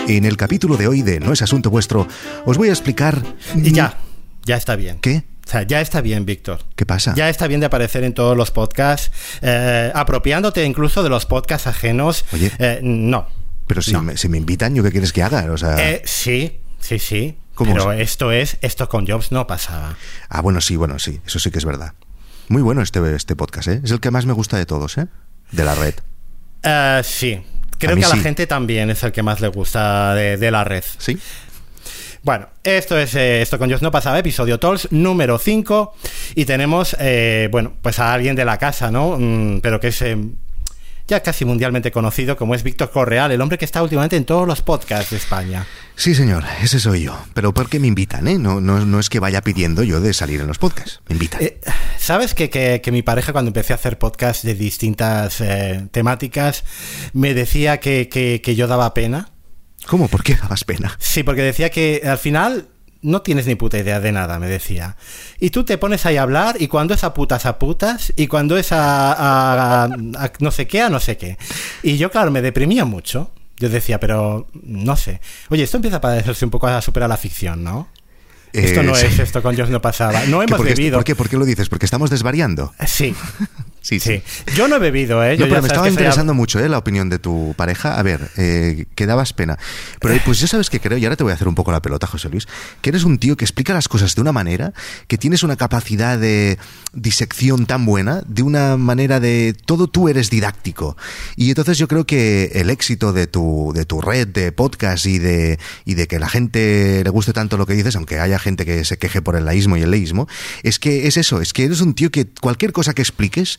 En el capítulo de hoy de No es asunto vuestro, os voy a explicar... Y ya está bien. ¿Qué? O sea, ya está bien, Víctor. ¿Qué pasa? Ya está bien de aparecer en todos los podcasts, apropiándote incluso de los podcasts ajenos. Oye, no. Pero si me invitan, ¿yo qué quieres que haga? O sea... Sí. ¿Cómo? Pero esto con Jobs no pasaba. Ah, bueno, sí, eso sí que es verdad. Muy bueno este podcast, ¿eh? Es el que más me gusta de todos, ¿eh? De la red. Sí. Creo que a la gente también es el que más le gusta de la red. ¿Sí? Bueno, esto con Jobs no pasaba, episodio Talks número 5. Y tenemos, pues a alguien de la casa, ¿no? Pero que es... ya casi mundialmente conocido, como es Víctor Correal, el hombre que está últimamente en todos los podcasts de España. Sí, señor, ese soy yo. Pero ¿por qué me invitan, eh? No es que vaya pidiendo yo de salir en los podcasts. Me invitan. ¿Sabes que mi pareja, cuando empecé a hacer podcasts de distintas temáticas, me decía que yo daba pena? ¿Cómo? ¿Por qué dabas pena? Sí, porque decía que al final... no tienes ni puta idea de nada, me decía. Y tú te pones ahí a hablar, y cuando es a putas, y cuando es a no sé qué, a no sé qué. Y yo, claro, me deprimía mucho. Yo decía, pero no sé. Oye, esto empieza a parecerse un poco a superar la ficción, ¿no? Esto no es esto con Jobs no pasaba. No hemos bebido. ¿Por qué? ¿Por qué lo dices? ¿Porque estamos desvariando? Sí. Sí. Yo no he bebido, ¿eh? No, pero me estaba interesando mucho, la opinión de tu pareja. A ver, que dabas pena. Pero pues yo sabes que creo, y ahora te voy a hacer un poco la pelota, José Luis, que eres un tío que explica las cosas de una manera, que tienes una capacidad de disección tan buena, de una manera de... Todo tú eres didáctico. Y entonces yo creo que el éxito de tu red de podcast y de que la gente le guste tanto lo que dices, aunque haya gente que se queje por el laísmo y el leísmo, es que es eso, es que eres un tío que cualquier cosa que expliques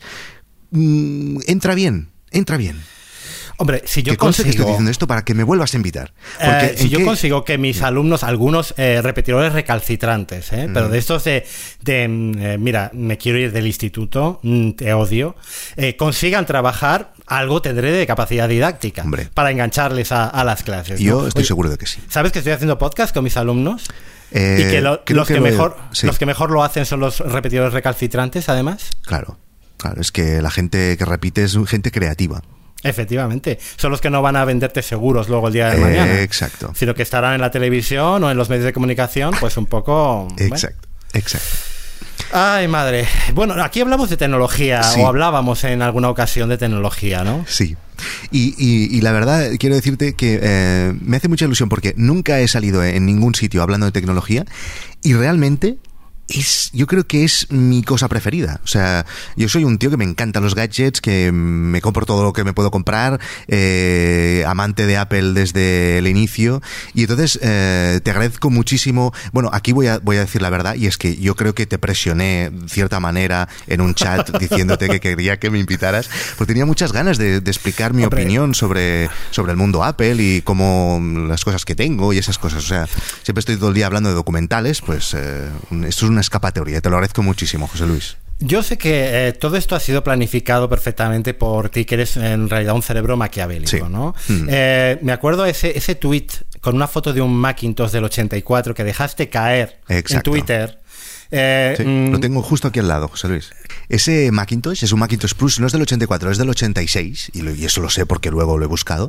entra bien. Hombre, si yo que conste consigo... que estoy diciendo esto para que me vuelvas a invitar. Si yo consigo que mis alumnos, algunos repetidores recalcitrantes, pero de estos mira, me quiero ir del instituto, te odio, consigan trabajar, algo tendré de capacidad didáctica. Hombre, para engancharles a las clases, ¿no? Yo estoy seguro de que sí. ¿Sabes que estoy haciendo podcast con mis alumnos? Y que los que mejor lo hacen son los repetidores recalcitrantes, además. Claro, es que la gente que repite es gente creativa. Efectivamente, son los que no van a venderte seguros luego el día de mañana. Exacto. Sino que estarán en la televisión o en los medios de comunicación, pues un poco... Exacto. Ay, madre. Bueno, aquí hablamos de tecnología, sí. O hablábamos en alguna ocasión de tecnología, ¿no? Sí. Y la verdad, quiero decirte que me hace mucha ilusión porque nunca he salido en ningún sitio hablando de tecnología y realmente... yo creo que es mi cosa preferida. O sea, yo soy un tío que me encantan los gadgets, que me compro todo lo que me puedo comprar, amante de Apple desde el inicio, y entonces te agradezco muchísimo. Bueno, aquí voy a decir la verdad, y es que yo creo que te presioné de cierta manera en un chat diciéndote que quería que me invitaras, porque tenía muchas ganas de explicar mi opinión sobre el mundo Apple y cómo las cosas que tengo y esas cosas. O sea, siempre estoy todo el día hablando de documentales, pues esto es una escapatoria. Te lo agradezco muchísimo, José Luis. Yo sé que todo esto ha sido planificado perfectamente por ti, que eres en realidad un cerebro maquiavélico, sí. ¿No? Me acuerdo ese tweet con una foto de un Macintosh del 84 que dejaste caer. Exacto. En Twitter. Sí, lo tengo justo aquí al lado, José Luis. Ese Macintosh es un Macintosh Plus, no es del 84, es del 86, y eso lo sé porque luego lo he buscado.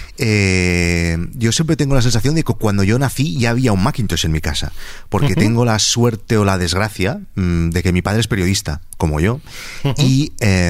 Yo siempre tengo la sensación de que cuando yo nací ya había un Macintosh en mi casa, porque tengo la suerte o la desgracia de que mi padre es periodista, como yo, y...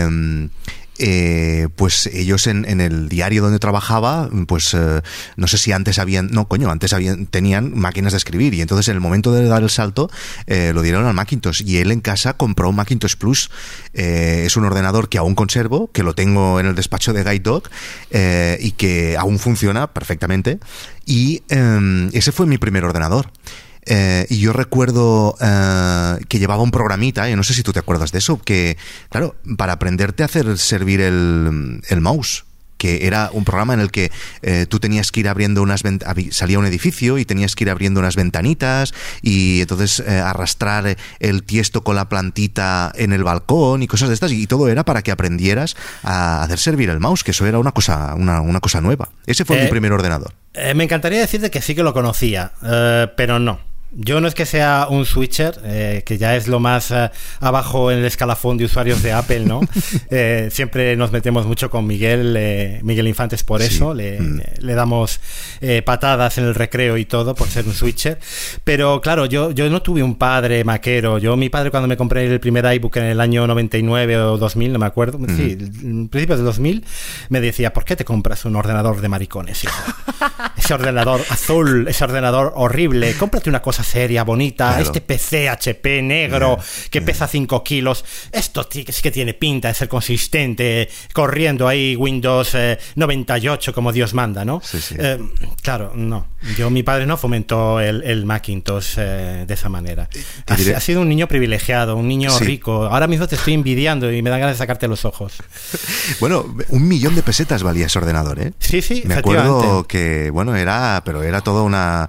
pues ellos en el diario donde trabajaba, pues no sé si antes tenían máquinas de escribir, y entonces en el momento de dar el salto lo dieron al Macintosh, y él en casa compró un Macintosh Plus. Es un ordenador que aún conservo, que lo tengo en el despacho de Guide Dog, y que aún funciona perfectamente, y ese fue mi primer ordenador. Y yo recuerdo que llevaba un programita, y no sé si tú te acuerdas de eso, que, claro, para aprenderte a hacer servir el mouse, que era un programa en el que tú tenías que ir abriendo salía un edificio y tenías que ir abriendo unas ventanitas y entonces arrastrar el tiesto con la plantita en el balcón y cosas de estas, y todo era para que aprendieras a hacer servir el mouse, que eso era una cosa nueva. Ese fue mi primer ordenador. Me encantaría decirte que sí que lo conocía, pero no. Yo no es que sea un switcher, que ya es lo más abajo en el escalafón de usuarios de Apple, ¿no? Siempre nos metemos mucho con Miguel Infantes por eso, le damos patadas en el recreo y todo por ser un switcher. Pero claro, yo no tuve un padre maquero. Mi padre, cuando me compré el primer iBook en el año 99 o 2000, no me acuerdo, sí, en principios del 2000, me decía, ¿por qué te compras un ordenador de maricones, hijo? Ese ordenador azul, ese ordenador horrible, cómprate una cosa seria, bonita, claro. Este PC HP negro que pesa 5 kilos, esto sí que tiene pinta de ser consistente, corriendo ahí Windows 98 como Dios manda, ¿no? Sí, sí. Claro, no. Mi padre no fomentó el Macintosh de esa manera. Ha sido un niño privilegiado, un niño rico. Ahora mismo te estoy envidiando y me dan ganas de sacarte los ojos. Bueno, 1.000.000 de pesetas valía ese ordenador, ¿eh? Sí, me acuerdo que, bueno, era toda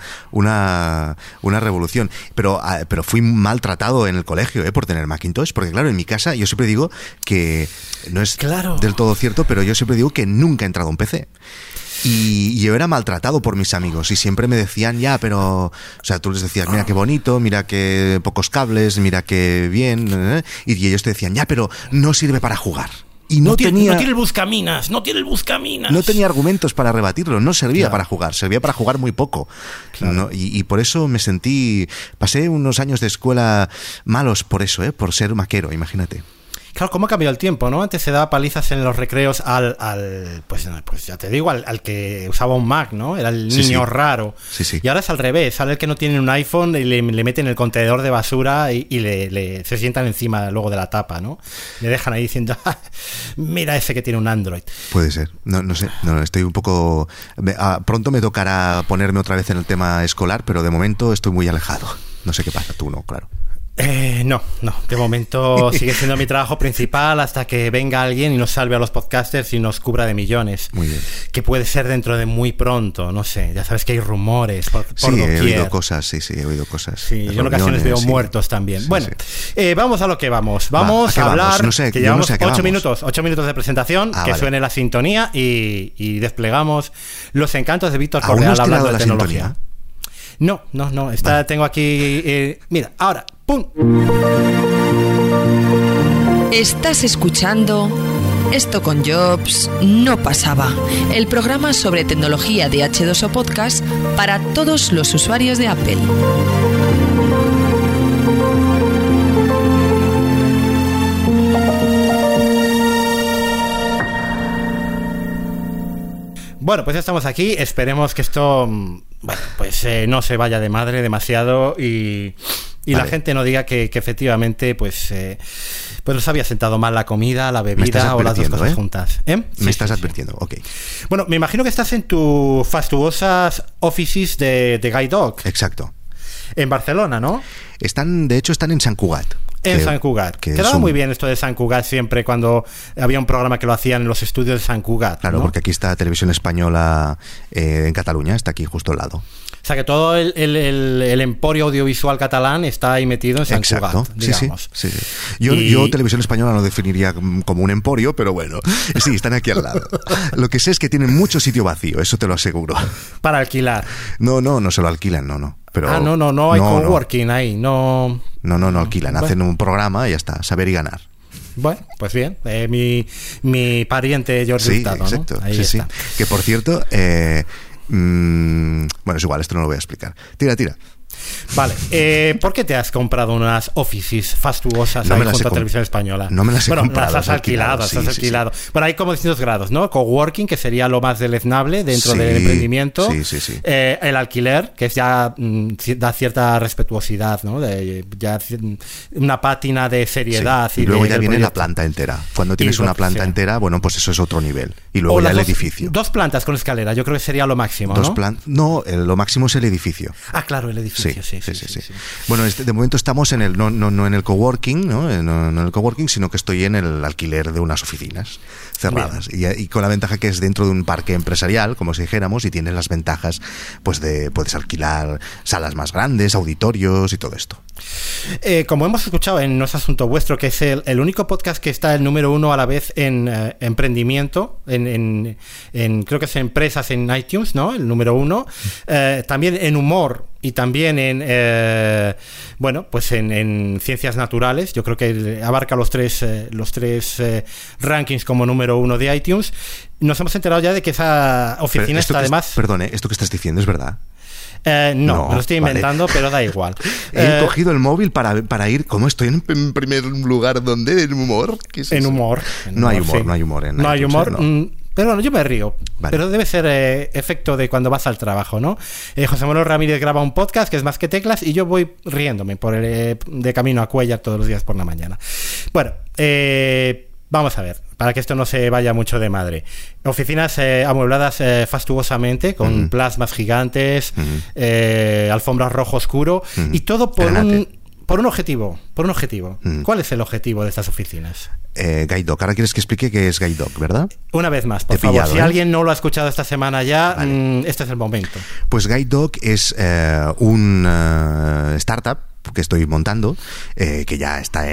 una revolución. Pero fui maltratado en el colegio, por tener Macintosh, porque claro, en mi casa yo siempre digo que no es del todo cierto, pero yo siempre digo que nunca he entrado a un PC. Y yo era maltratado por mis amigos y siempre me decían, o sea, tú les decías, mira qué bonito, mira qué pocos cables, mira qué bien, y ellos te decían, pero no sirve para jugar. Y no tiene el buscaminas, no tiene el buscaminas. No tenía argumentos para rebatirlo, no servía para jugar, servía para jugar muy poco. Claro. ¿No? Y por eso pasé unos años de escuela malos por eso, por ser maquero, imagínate. Claro, cómo ha cambiado el tiempo, ¿no? Antes se daba palizas en los recreos pues ya te digo, al que usaba un Mac, ¿no? Era el niño raro. Sí. Y ahora es al revés, sale el que no tiene un iPhone y le meten el contenedor de basura y se sientan encima luego de la tapa, ¿no? Le dejan ahí diciendo, mira ese que tiene un Android. Puede ser, no sé, estoy un poco... pronto me tocará ponerme otra vez en el tema escolar, pero de momento estoy muy alejado. No sé qué pasa, tú no, claro. No, de momento sigue siendo mi trabajo principal hasta que venga alguien y nos salve a los podcasters y nos cubra de millones. Muy bien. Que puede ser dentro de muy pronto, no sé, ya sabes que hay rumores por doquier. He oído cosas. Sí, yo en ocasiones veo muertos también. Sí, bueno, vamos a lo que vamos. Vamos a hablar, no sé, que llevamos 8 minutos de presentación, que vale. suene la sintonía y desplegamos los encantos de Víctor Correal hablando de tecnología. Sintonía? No, vale. Tengo aquí, mira, ahora, ¡pum! Estás escuchando Esto con Jobs no pasaba, el programa sobre tecnología de H2O Podcast para todos los usuarios de Apple. Bueno, pues ya estamos aquí. Esperemos que esto, no se vaya de madre demasiado y vale. La gente no diga que efectivamente pues nos había sentado mal la comida, la bebida o las dos cosas juntas. Me estás advirtiendo, ok. Bueno, me imagino que estás en tus fastuosas offices de Guide Dog. Exacto. En Barcelona, ¿no? De hecho están en Sant Cugat. En Sant Cugat. Quedaba muy bien esto de Sant Cugat siempre cuando había un programa que lo hacían en los estudios de Sant Cugat. Claro, ¿no? porque aquí está Televisión Española en Cataluña, está aquí justo al lado. O sea que todo el emporio audiovisual catalán está ahí metido en Sant Cugat, digamos. Sí. Yo Televisión Española no definiría como un emporio, pero bueno, sí, están aquí al lado. Lo que sé es que tienen mucho sitio vacío, eso te lo aseguro. Para alquilar. No se lo alquilan, no. Pero no hay coworking ahí, no. No alquilan, hacen un programa y ya está, saber y ganar. Bueno, pues bien, mi pariente Jordi Hurtado, exacto, ¿no? Ahí está. Que por cierto, bueno, es igual, esto no lo voy a explicar. Tira. Vale, ¿por qué te has comprado unas offices fastuosas ahí junto a Televisión Española? No me las he comprado. Las has alquilado. Sí. Bueno, hay como distintos grados, ¿no? Coworking, que sería lo más deleznable dentro del emprendimiento. Sí. El alquiler, que ya da cierta respetuosidad, ¿no? Ya una pátina de seriedad. Sí. Y luego ya viene la planta entera. Cuando tienes una planta entera, bueno, pues eso es otro nivel. Y luego ya el edificio. 2 plantas con escalera, yo creo que sería lo máximo, ¿no? Lo máximo es el edificio. Claro, el edificio. Sí. Bueno, de momento estamos en el no en el coworking, no en el coworking, sino que estoy en el alquiler de unas oficinas cerradas y con la ventaja que es dentro de un parque empresarial, como si dijéramos, y tienes las ventajas pues de puedes alquilar salas más grandes, auditorios y todo esto. Como hemos escuchado en No es Asunto Vuestro, que es el único podcast que está el número 1 a la vez en emprendimiento, en creo que es empresas en iTunes, ¿no? El número 1. También en humor y también en pues en ciencias naturales. Yo creo que abarca los tres rankings como número 1 de iTunes. Nos hemos enterado ya de que esa oficina está además... Perdone, ¿esto que estás diciendo es verdad? No, me lo estoy inventando, vale. Pero da igual. He cogido el móvil para ir... ¿Cómo estoy en primer lugar? ¿Dónde? ¿En humor? ¿Qué es eso? Humor. No hay humor, sí. No hay humor en No hay humor. No. Pero bueno, yo me río. Vale. Pero debe ser efecto de cuando vas al trabajo, ¿no? José Manuel Ramírez graba un podcast que es Más que Teclas y yo voy riéndome de camino a Cuellar todos los días por la mañana. Bueno, vamos a ver, para que esto no se vaya mucho de madre. Oficinas amuebladas fastuosamente, con plasmas gigantes, alfombras rojo oscuro, y todo por un objetivo. ¿Cuál es el objetivo de estas oficinas? Guide Dog. Ahora quieres que explique qué es Guide Dog, ¿verdad? Una vez más, por favor. Si alguien no lo ha escuchado esta semana ya, vale. Este es el momento. Pues Guide Dog es un startup que estoy montando, que ya está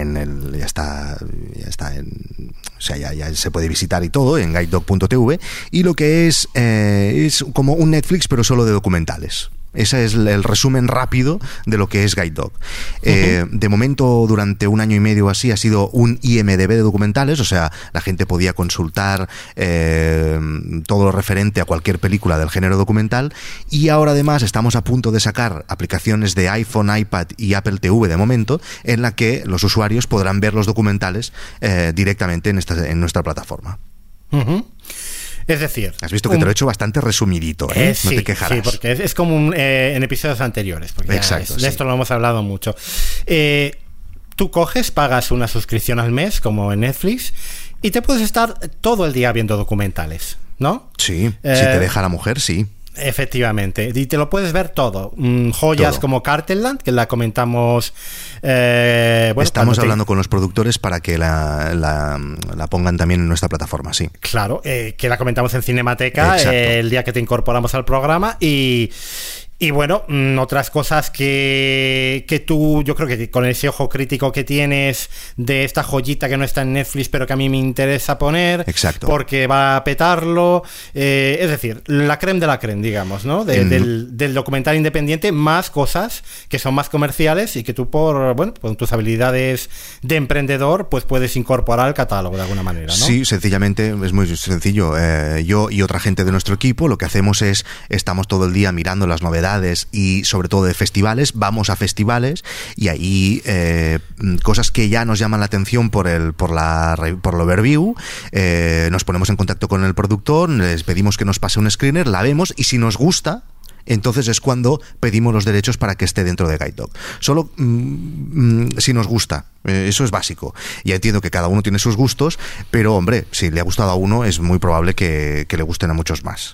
ya se puede visitar y todo en guidedog.tv, y lo que es como un Netflix pero solo de documentales. Ese es el resumen rápido de lo que es Guide Dog. De momento, durante un año y medio así, ha sido un IMDb de documentales, o sea, la gente podía consultar todo lo referente a cualquier película del género documental, y ahora además estamos a punto de sacar aplicaciones de iPhone, iPad y Apple TV de momento, en la que los usuarios podrán ver los documentales directamente en nuestra plataforma. Es decir... Has visto que te lo he hecho bastante resumidito, ¿eh? No te quejarás. Sí, porque es como en episodios anteriores. Porque exacto, de esto lo hemos hablado mucho. Tú coges, pagas una suscripción al mes, como en Netflix, y te puedes estar todo el día viendo documentales, ¿no? Sí, si te deja la mujer, sí. Efectivamente, y te lo puedes ver todo. Joyas todo. Como Cartelland, que la comentamos. Estamos hablando con los productores para que la pongan también en nuestra plataforma, sí. Claro, que la comentamos en Cinemateca el día que te incorporamos al programa. Y bueno, otras cosas que tú, yo creo que con ese ojo crítico que tienes de esta joyita que no está en Netflix, pero que a mí me interesa poner, exacto, porque va a petarlo, es decir, la creme de la creme, digamos, ¿no? Del documental independiente, más cosas que son más comerciales y que tú con tus habilidades de emprendedor, pues puedes incorporar al catálogo de alguna manera, ¿no? Sí, sencillamente, es muy sencillo. Yo y otra gente de nuestro equipo, lo que hacemos es, estamos todo el día mirando las novedades y sobre todo de festivales, vamos a festivales y ahí cosas que ya nos llaman la atención por el overview, nos ponemos en contacto con el productor, les pedimos que nos pase un screener, la vemos y si nos gusta, entonces es cuando pedimos los derechos para que esté dentro de Guide Dog. Solo si nos gusta, eso es básico. Ya entiendo que cada uno tiene sus gustos, pero hombre, si le ha gustado a uno es muy probable que le gusten a muchos más.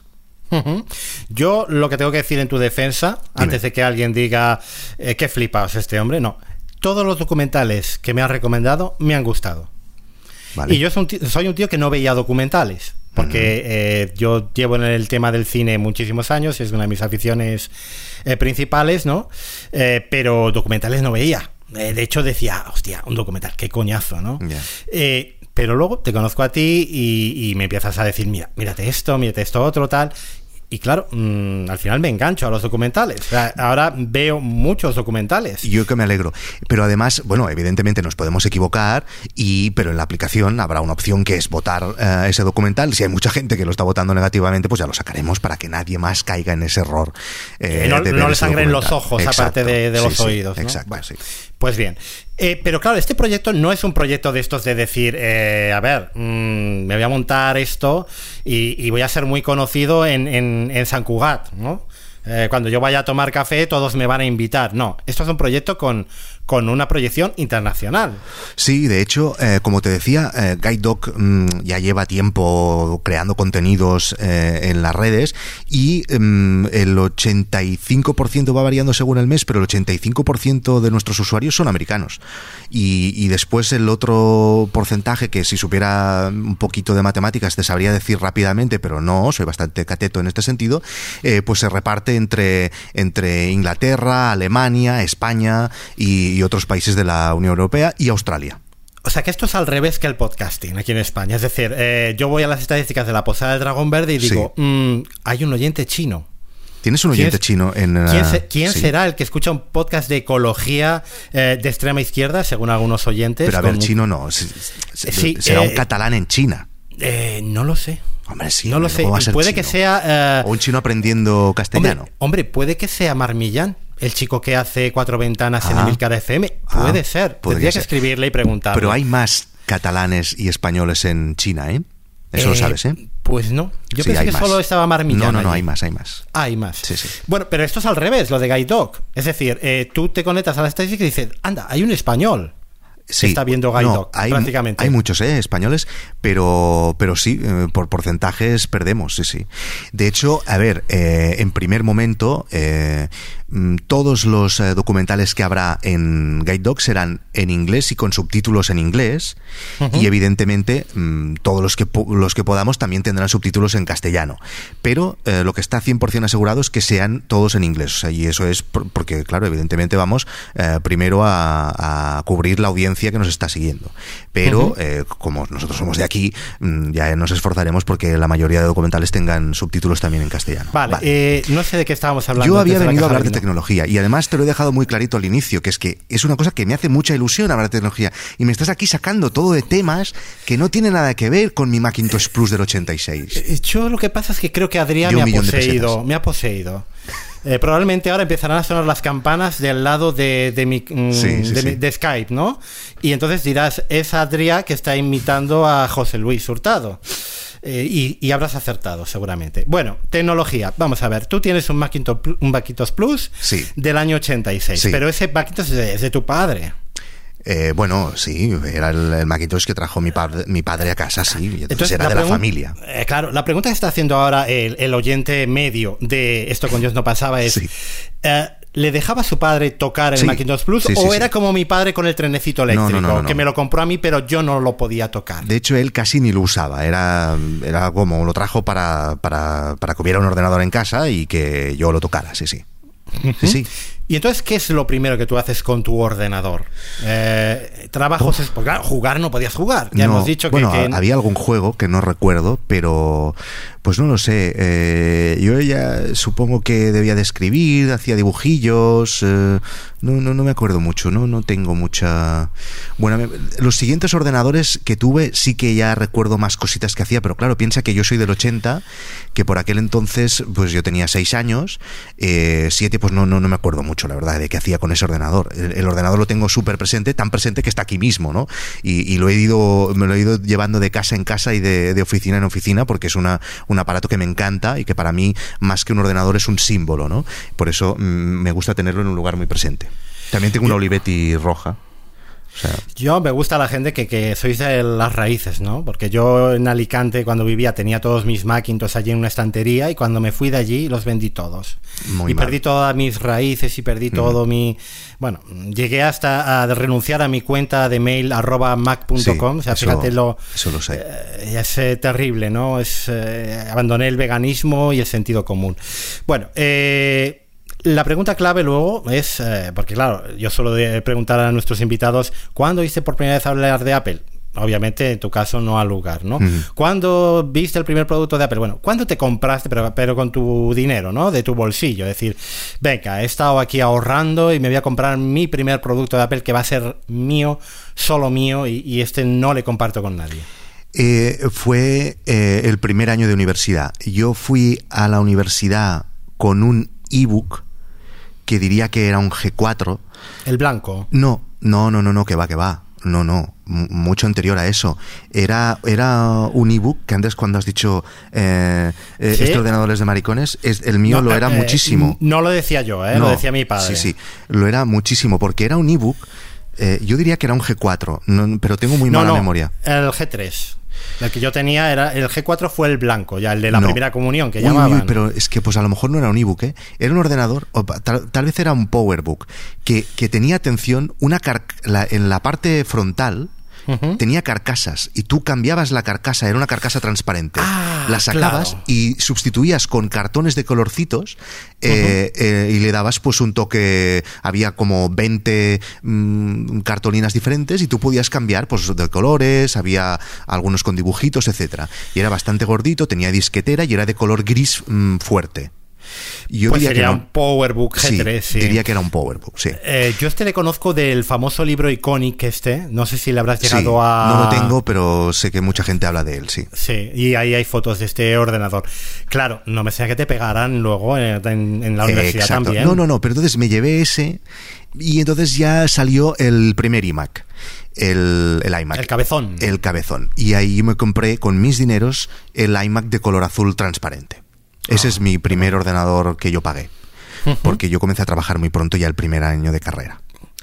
Yo lo que tengo que decir en tu defensa, dime, antes de que alguien diga qué flipaos este hombre, no, todos los documentales que me has recomendado me han gustado. Vale. Y yo soy un tío que no veía documentales, porque yo llevo en el tema del cine muchísimos años, es una de mis aficiones principales, ¿no? Pero documentales no veía. De hecho decía, hostia, un documental, qué coñazo, ¿no? Yeah. Pero luego te conozco a ti y me empiezas a decir, mírate esto otro, tal. Y claro, al final me engancho a los documentales. O sea, ahora veo muchos documentales. Yo que me alegro. Pero además, bueno, evidentemente nos podemos equivocar, pero en la aplicación habrá una opción que es votar ese documental. Si hay mucha gente que lo está votando negativamente, pues ya lo sacaremos para que nadie más caiga en ese error. No le sangren los ojos, exacto, aparte de los oídos, ¿no? Exacto, bueno, sí. Pues bien. Pero claro, este proyecto no es un proyecto de estos de decir, a ver, me voy a montar esto y voy a ser muy conocido en Sant Cugat, ¿no? Cuando yo vaya a tomar café todos me van a invitar. No, esto es un proyecto con una proyección internacional. Sí, de hecho, como te decía, Guide Dog ya lleva tiempo creando contenidos en las redes y el 85% va variando según el mes, pero el 85% de nuestros usuarios son americanos. Y después el otro porcentaje, que si supiera un poquito de matemáticas te sabría decir rápidamente, pero no, soy bastante cateto en este sentido, pues se reparte entre Inglaterra, Alemania, España y otros países de la Unión Europea y Australia. O sea que esto es al revés que el podcasting aquí en España. Es decir, yo voy a las estadísticas de la Posada del Dragón Verde y digo, hay un oyente chino. ¿Tienes un oyente chino en...? ¿Quién será el que escucha un podcast de ecología de extrema izquierda, según algunos oyentes? Pero a ver, chino no. Será un catalán en China. No lo sé. Hombre, sí. No lo sé. Puede que sea... o un chino aprendiendo castellano. Hombre, puede que sea Mar Millán, el chico que hace Cuatro Ventanas en Emilcar FM. Puede ser. Tendría que escribirle y preguntarle. Pero hay más catalanes y españoles en China, ¿eh? Eso lo sabes, ¿eh? Pues no. Yo pensé que solo estaba Mar Millán. No, allí. hay más. Hay más. Sí. Bueno, pero esto es al revés, lo de Guide Dog. Es decir, tú te conectas a la estadística y dices, anda, hay un español. Sí, está viendo Guide Dog, prácticamente. Hay muchos españoles, pero sí, por porcentajes perdemos, sí. De hecho, a ver, en primer momento, todos los documentales que habrá en Guide Dog serán en inglés y con subtítulos en inglés, y evidentemente todos los que podamos también tendrán subtítulos en castellano. Pero lo que está 100% asegurado es que sean todos en inglés. O sea, y eso es porque, claro, evidentemente vamos primero a cubrir la audiencia que nos está siguiendo, pero como nosotros somos de aquí, ya nos esforzaremos porque la mayoría de documentales tengan subtítulos también en castellano. Vale. No sé de qué estábamos hablando. Yo había venido a hablar de tecnología y además te lo he dejado muy clarito al inicio, que es una cosa que me hace mucha ilusión hablar de tecnología y me estás aquí sacando todo de temas que no tienen nada que ver con mi Macintosh Plus del 86. Yo lo que pasa es que creo que Adrián me ha poseído. Probablemente ahora empezarán a sonar las campanas del lado de Skype, ¿no? Y entonces dirás, es Adrián que está imitando a José Luis Hurtado. Y habrás acertado, seguramente. Bueno, tecnología. Vamos a ver, tú tienes un Macintosh Plus del año 86, pero ese Macintosh es de tu padre. Bueno, sí, era el Macintosh que trajo mi padre a casa, sí, entonces era de la familia. Claro, la pregunta que está haciendo ahora el oyente medio de Esto con Dios no pasaba es... ¿Le dejaba a su padre tocar el Macintosh Plus o era como mi padre con el trenecito eléctrico? No. Que me lo compró a mí, pero yo no lo podía tocar. De hecho, él casi ni lo usaba. Era como lo trajo para que hubiera un ordenador en casa y que yo lo tocara, sí. ¿Y entonces qué es lo primero que tú haces con tu ordenador? Trabajos, porque claro, jugar no podías jugar. Ya hemos dicho que había algún juego que no recuerdo, pero pues no lo sé. Yo ya supongo que debía de escribir, hacía dibujillos. No me acuerdo mucho, no tengo mucha... Bueno, los siguientes ordenadores que tuve sí que ya recuerdo más cositas que hacía, pero claro, piensa que yo soy del 80, que por aquel entonces pues yo tenía 6 años, 7 pues no me acuerdo mucho, la verdad, de qué hacía con ese ordenador. El ordenador lo tengo súper presente, tan presente que está aquí mismo, ¿no? Y me lo he ido llevando de casa en casa y de oficina en oficina, porque es un aparato que me encanta y que para mí, más que un ordenador, es un símbolo, ¿no? Por eso me gusta tenerlo en un lugar muy presente. También tengo una Olivetti roja. O sea, yo me gusta la gente que sois de las raíces, ¿no? Porque yo en Alicante, cuando vivía, tenía todos mis Macintosh allí en una estantería y cuando me fui de allí los vendí todos. Perdí todas mis raíces y perdí todo mi... Bueno, llegué hasta a renunciar a mi cuenta de mail @mac.com. O sea, fíjate eso lo sé. Es terrible, ¿no? Abandoné el veganismo y el sentido común. Bueno, la pregunta clave luego es, porque claro, yo suelo preguntar a nuestros invitados, ¿cuándo oíste por primera vez hablar de Apple? Obviamente en tu caso no al lugar, ¿no? ¿Cuándo viste el primer producto de Apple? Bueno, ¿cuándo te compraste, pero con tu dinero, ¿no? De tu bolsillo, es decir, venga, he estado aquí ahorrando y me voy a comprar mi primer producto de Apple que va a ser mío, solo mío, y no le comparto con nadie. Fue el primer año de universidad. Yo fui a la universidad con un ebook que diría que era un G4. ¿El blanco? No, que va. No, mucho anterior a eso. Era un ebook que antes, cuando has dicho este ordenador es de maricones, el mío lo era muchísimo. No lo decía yo, lo decía mi padre. Sí, lo era muchísimo, porque era un ebook, yo diría que era un G4, pero tengo muy mala memoria. El G3. El que yo tenía el G4 fue el blanco, ya el de la primera comunión que llamaban. Pero es que pues a lo mejor no era un ebook, era un ordenador, o tal vez era un powerbook que tenía, atención, en la parte frontal, tenía carcasas y tú cambiabas la carcasa, era una carcasa transparente, la sacabas y sustituías con cartones de colorcitos y le dabas pues un toque, había como 20 cartolinas diferentes y tú podías cambiar pues de colores, había algunos con dibujitos, etcétera, y era bastante gordito, tenía disquetera y era de color gris fuerte. Yo pues diría sería que un PowerBook G3, sí. Diría que era un PowerBook, sí. Yo le conozco del famoso libro Iconic no sé si le habrás llegado a... No lo tengo, pero sé que mucha gente habla de él, sí. Sí, y ahí hay fotos de este ordenador. Claro, no me sea que te pegaran luego en la universidad. Exacto. También. No, pero entonces me llevé ese y entonces ya salió el primer iMac. El iMac. El cabezón. Y ahí me compré con mis dineros el iMac de color azul transparente. Ese es mi primer ordenador que yo pagué, porque yo comencé a trabajar muy pronto, ya el primer año de carrera.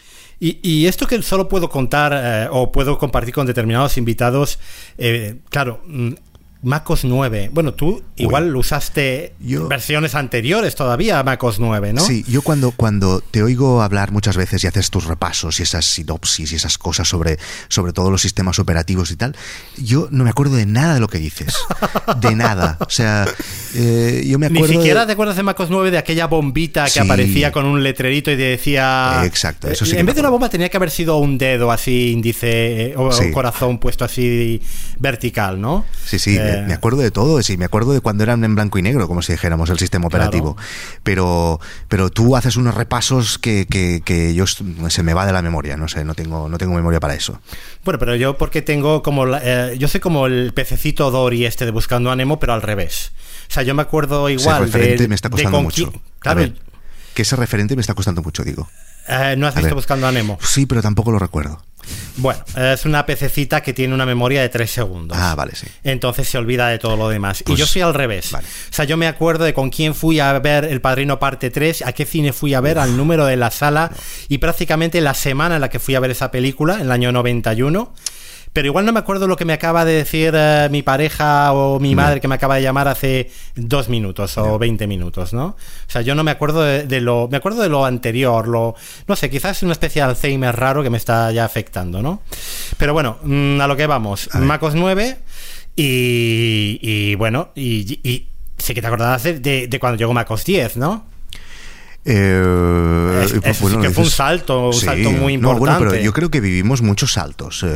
Y esto que solo puedo contar o puedo compartir con determinados invitados, claro, MacOS 9. Bueno, tú igual usaste versiones anteriores todavía a MacOS 9, ¿no? Sí, yo cuando te oigo hablar muchas veces y haces tus repasos y esas sinopsis y esas cosas sobre todos los sistemas operativos y tal, yo no me acuerdo de nada de lo que dices. De nada. O sea, yo me acuerdo... Ni siquiera te acuerdas de MacOS 9 de aquella bombita que aparecía con un letrerito y decía... Exacto, eso sí. En vez de una bomba tenía que haber sido un dedo así índice o un corazón puesto así vertical, ¿no? Sí. Me acuerdo de todo, sí, me acuerdo de cuando eran en blanco y negro, como si dijéramos, el sistema operativo. Claro. Pero tú haces unos repasos que yo se me va de la memoria, no sé, no tengo memoria para eso. Bueno, pero yo porque tengo como yo soy como el pececito Dory de Buscando a Nemo, pero al revés. O sea, yo me acuerdo igual ese referente me está costando mucho. Claro, a ver, que ese referente me está costando mucho, digo. ¿No has visto Buscando a Nemo? Sí, pero tampoco lo recuerdo. Bueno, es una pececita que tiene una memoria de 3 segundos. Vale, sí. Entonces se olvida de todo lo demás. Pues, y yo soy al revés. Vale. O sea, yo me acuerdo de con quién fui a ver El Padrino parte 3, a qué cine fui a ver, al número de la sala y prácticamente la semana en la que fui a ver esa película, en el año 91. Pero igual no me acuerdo lo que me acaba de decir mi pareja o mi madre que me acaba de llamar hace 2 minutos o 20 minutos, ¿no? O sea, yo no me acuerdo de lo... Me acuerdo de lo anterior, no sé, quizás es una especie de Alzheimer raro que me está ya afectando, ¿no? Pero bueno, a lo que vamos. MacOS 9 y bueno, y sí que te acordabas de cuando llegó MacOS 10, ¿no? Bueno, que fue un salto muy importante. No, bueno, pero yo creo que vivimos muchos saltos.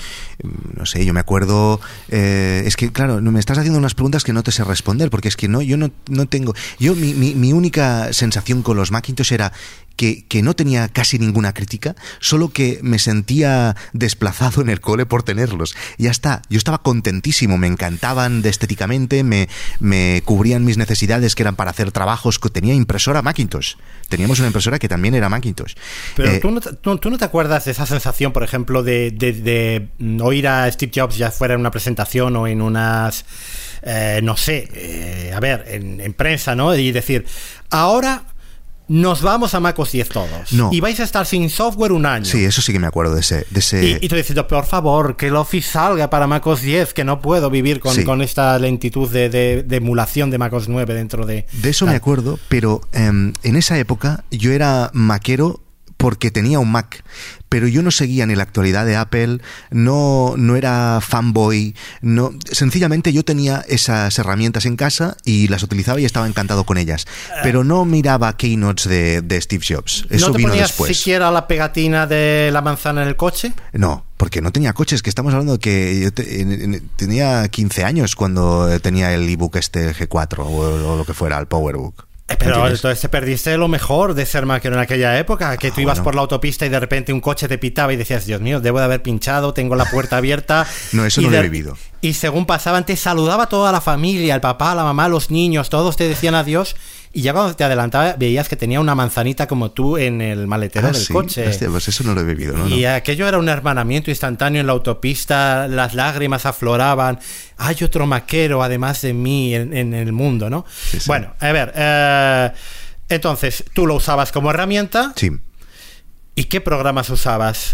No sé, yo me acuerdo. Es que, claro, me estás haciendo unas preguntas que no te sé responder, porque es que yo no tengo. Mi única sensación con los Macintosh era que no tenía casi ninguna crítica, solo que me sentía desplazado en el cole por tenerlos. Y ya está, yo estaba contentísimo, me encantaban estéticamente, me cubrían mis necesidades, que eran para hacer trabajos. Tenía impresora Macintosh, teníamos una impresora que también era Macintosh. Pero ¿tú no te acuerdas de esa sensación, por ejemplo, de oír a Steve Jobs, ya fuera en una presentación o en unas... no sé, en prensa, ¿no? Y decir, ahora... nos vamos a MacOS 10 todos. No. Y vais a estar sin software un año. Sí, eso sí que me acuerdo de ese... Y tú dices, por favor, que el Office salga para MacOS 10, que no puedo vivir con esta lentitud de emulación de MacOS 9 dentro de... De eso me acuerdo, pero en esa época yo era maquero porque tenía un Mac, pero yo no seguía ni la actualidad de Apple, no era fanboy, sencillamente yo tenía esas herramientas en casa y las utilizaba y estaba encantado con ellas, pero no miraba keynotes de Steve Jobs. Eso vino después. ¿No te ponías siquiera la pegatina de la manzana en el coche? No, porque no tenía coches, que estamos hablando de que yo tenía 15 años cuando tenía el ebook G4 o lo que fuera, el PowerBook. Pero entonces te perdiste lo mejor de ser maquero en aquella época, que tú ibas por la autopista y de repente un coche te pitaba y decías, Dios mío, debo de haber pinchado, tengo la puerta abierta. No, eso no lo he vivido. Y según pasaban te saludaba toda la familia, el papá, la mamá, los niños, todos te decían adiós. Y ya cuando te adelantaba veías que tenía una manzanita como tú en el maletero del coche. Hostia, pues eso no lo he vivido, ¿no? Y aquello era un hermanamiento instantáneo en la autopista, las lágrimas afloraban. Hay otro maquero además de mí en el mundo, ¿no? Sí. Bueno, a ver, entonces, tú lo usabas como herramienta. Sí. ¿Y qué programas usabas?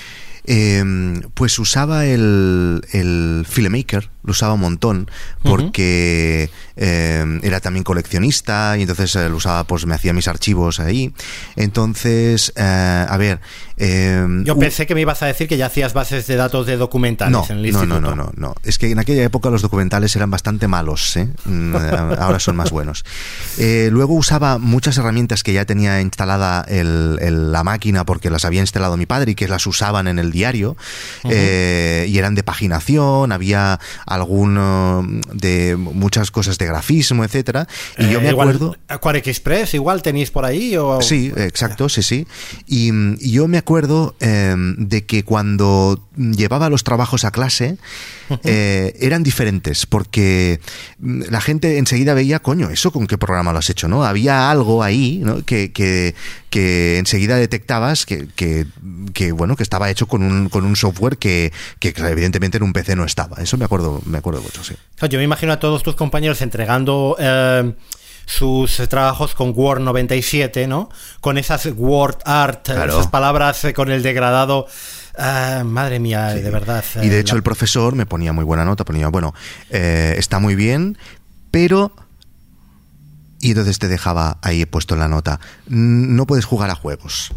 Pues usaba el FileMaker, lo usaba un montón porque era también coleccionista y entonces lo usaba, pues me hacía mis archivos ahí. Entonces, Yo pensé que me ibas a decir que ya hacías bases de datos de documentales en el instituto. No. Es que en aquella época los documentales eran bastante malos, ¿eh? Ahora son más buenos. Luego usaba muchas herramientas que ya tenía instalada la máquina porque las había instalado mi padre y que las usaban en el diario. Y eran de paginación, había de muchas cosas de grafismo, etcétera. Y yo me acuerdo... ¿AquarexPress igual tenéis por ahí? O... Sí, exacto, sí. Y yo me acuerdo de que cuando llevaba los trabajos a clase eran diferentes, porque la gente enseguida veía, coño, ¿eso con qué programa lo has hecho? ¿No? Había algo ahí, ¿no? que enseguida detectabas que estaba hecho con un software que evidentemente en un PC no estaba. Eso me acuerdo mucho, sí. Yo me imagino a todos tus compañeros entregando sus trabajos con Word 97, ¿no? Con esas Word Art, claro. Esas palabras con el degradado. Madre mía, sí. De verdad. Y de hecho el profesor me ponía muy buena nota, ponía, está muy bien, pero... Y entonces te dejaba ahí puesto en la nota, no puedes jugar a juegos.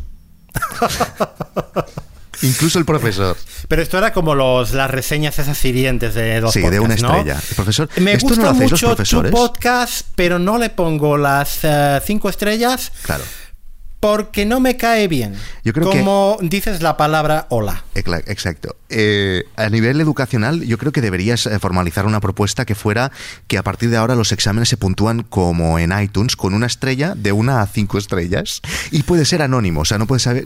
Incluso el profesor. Pero esto era como las reseñas esas hirientes de los podcasts, de una estrella. ¿no? El profesor, me ¿esto gusta no lo hacéis mucho los profesores? Tu podcast, pero no le pongo las 5 estrellas. Claro. Porque no me cae bien. Yo creo como dices la palabra hola. Exacto. A nivel educacional, yo creo que deberías formalizar una propuesta que fuera que a partir de ahora los exámenes se puntúan como en iTunes, con una estrella, de 1 a 5 estrellas, y puede ser anónimo. O sea, no hace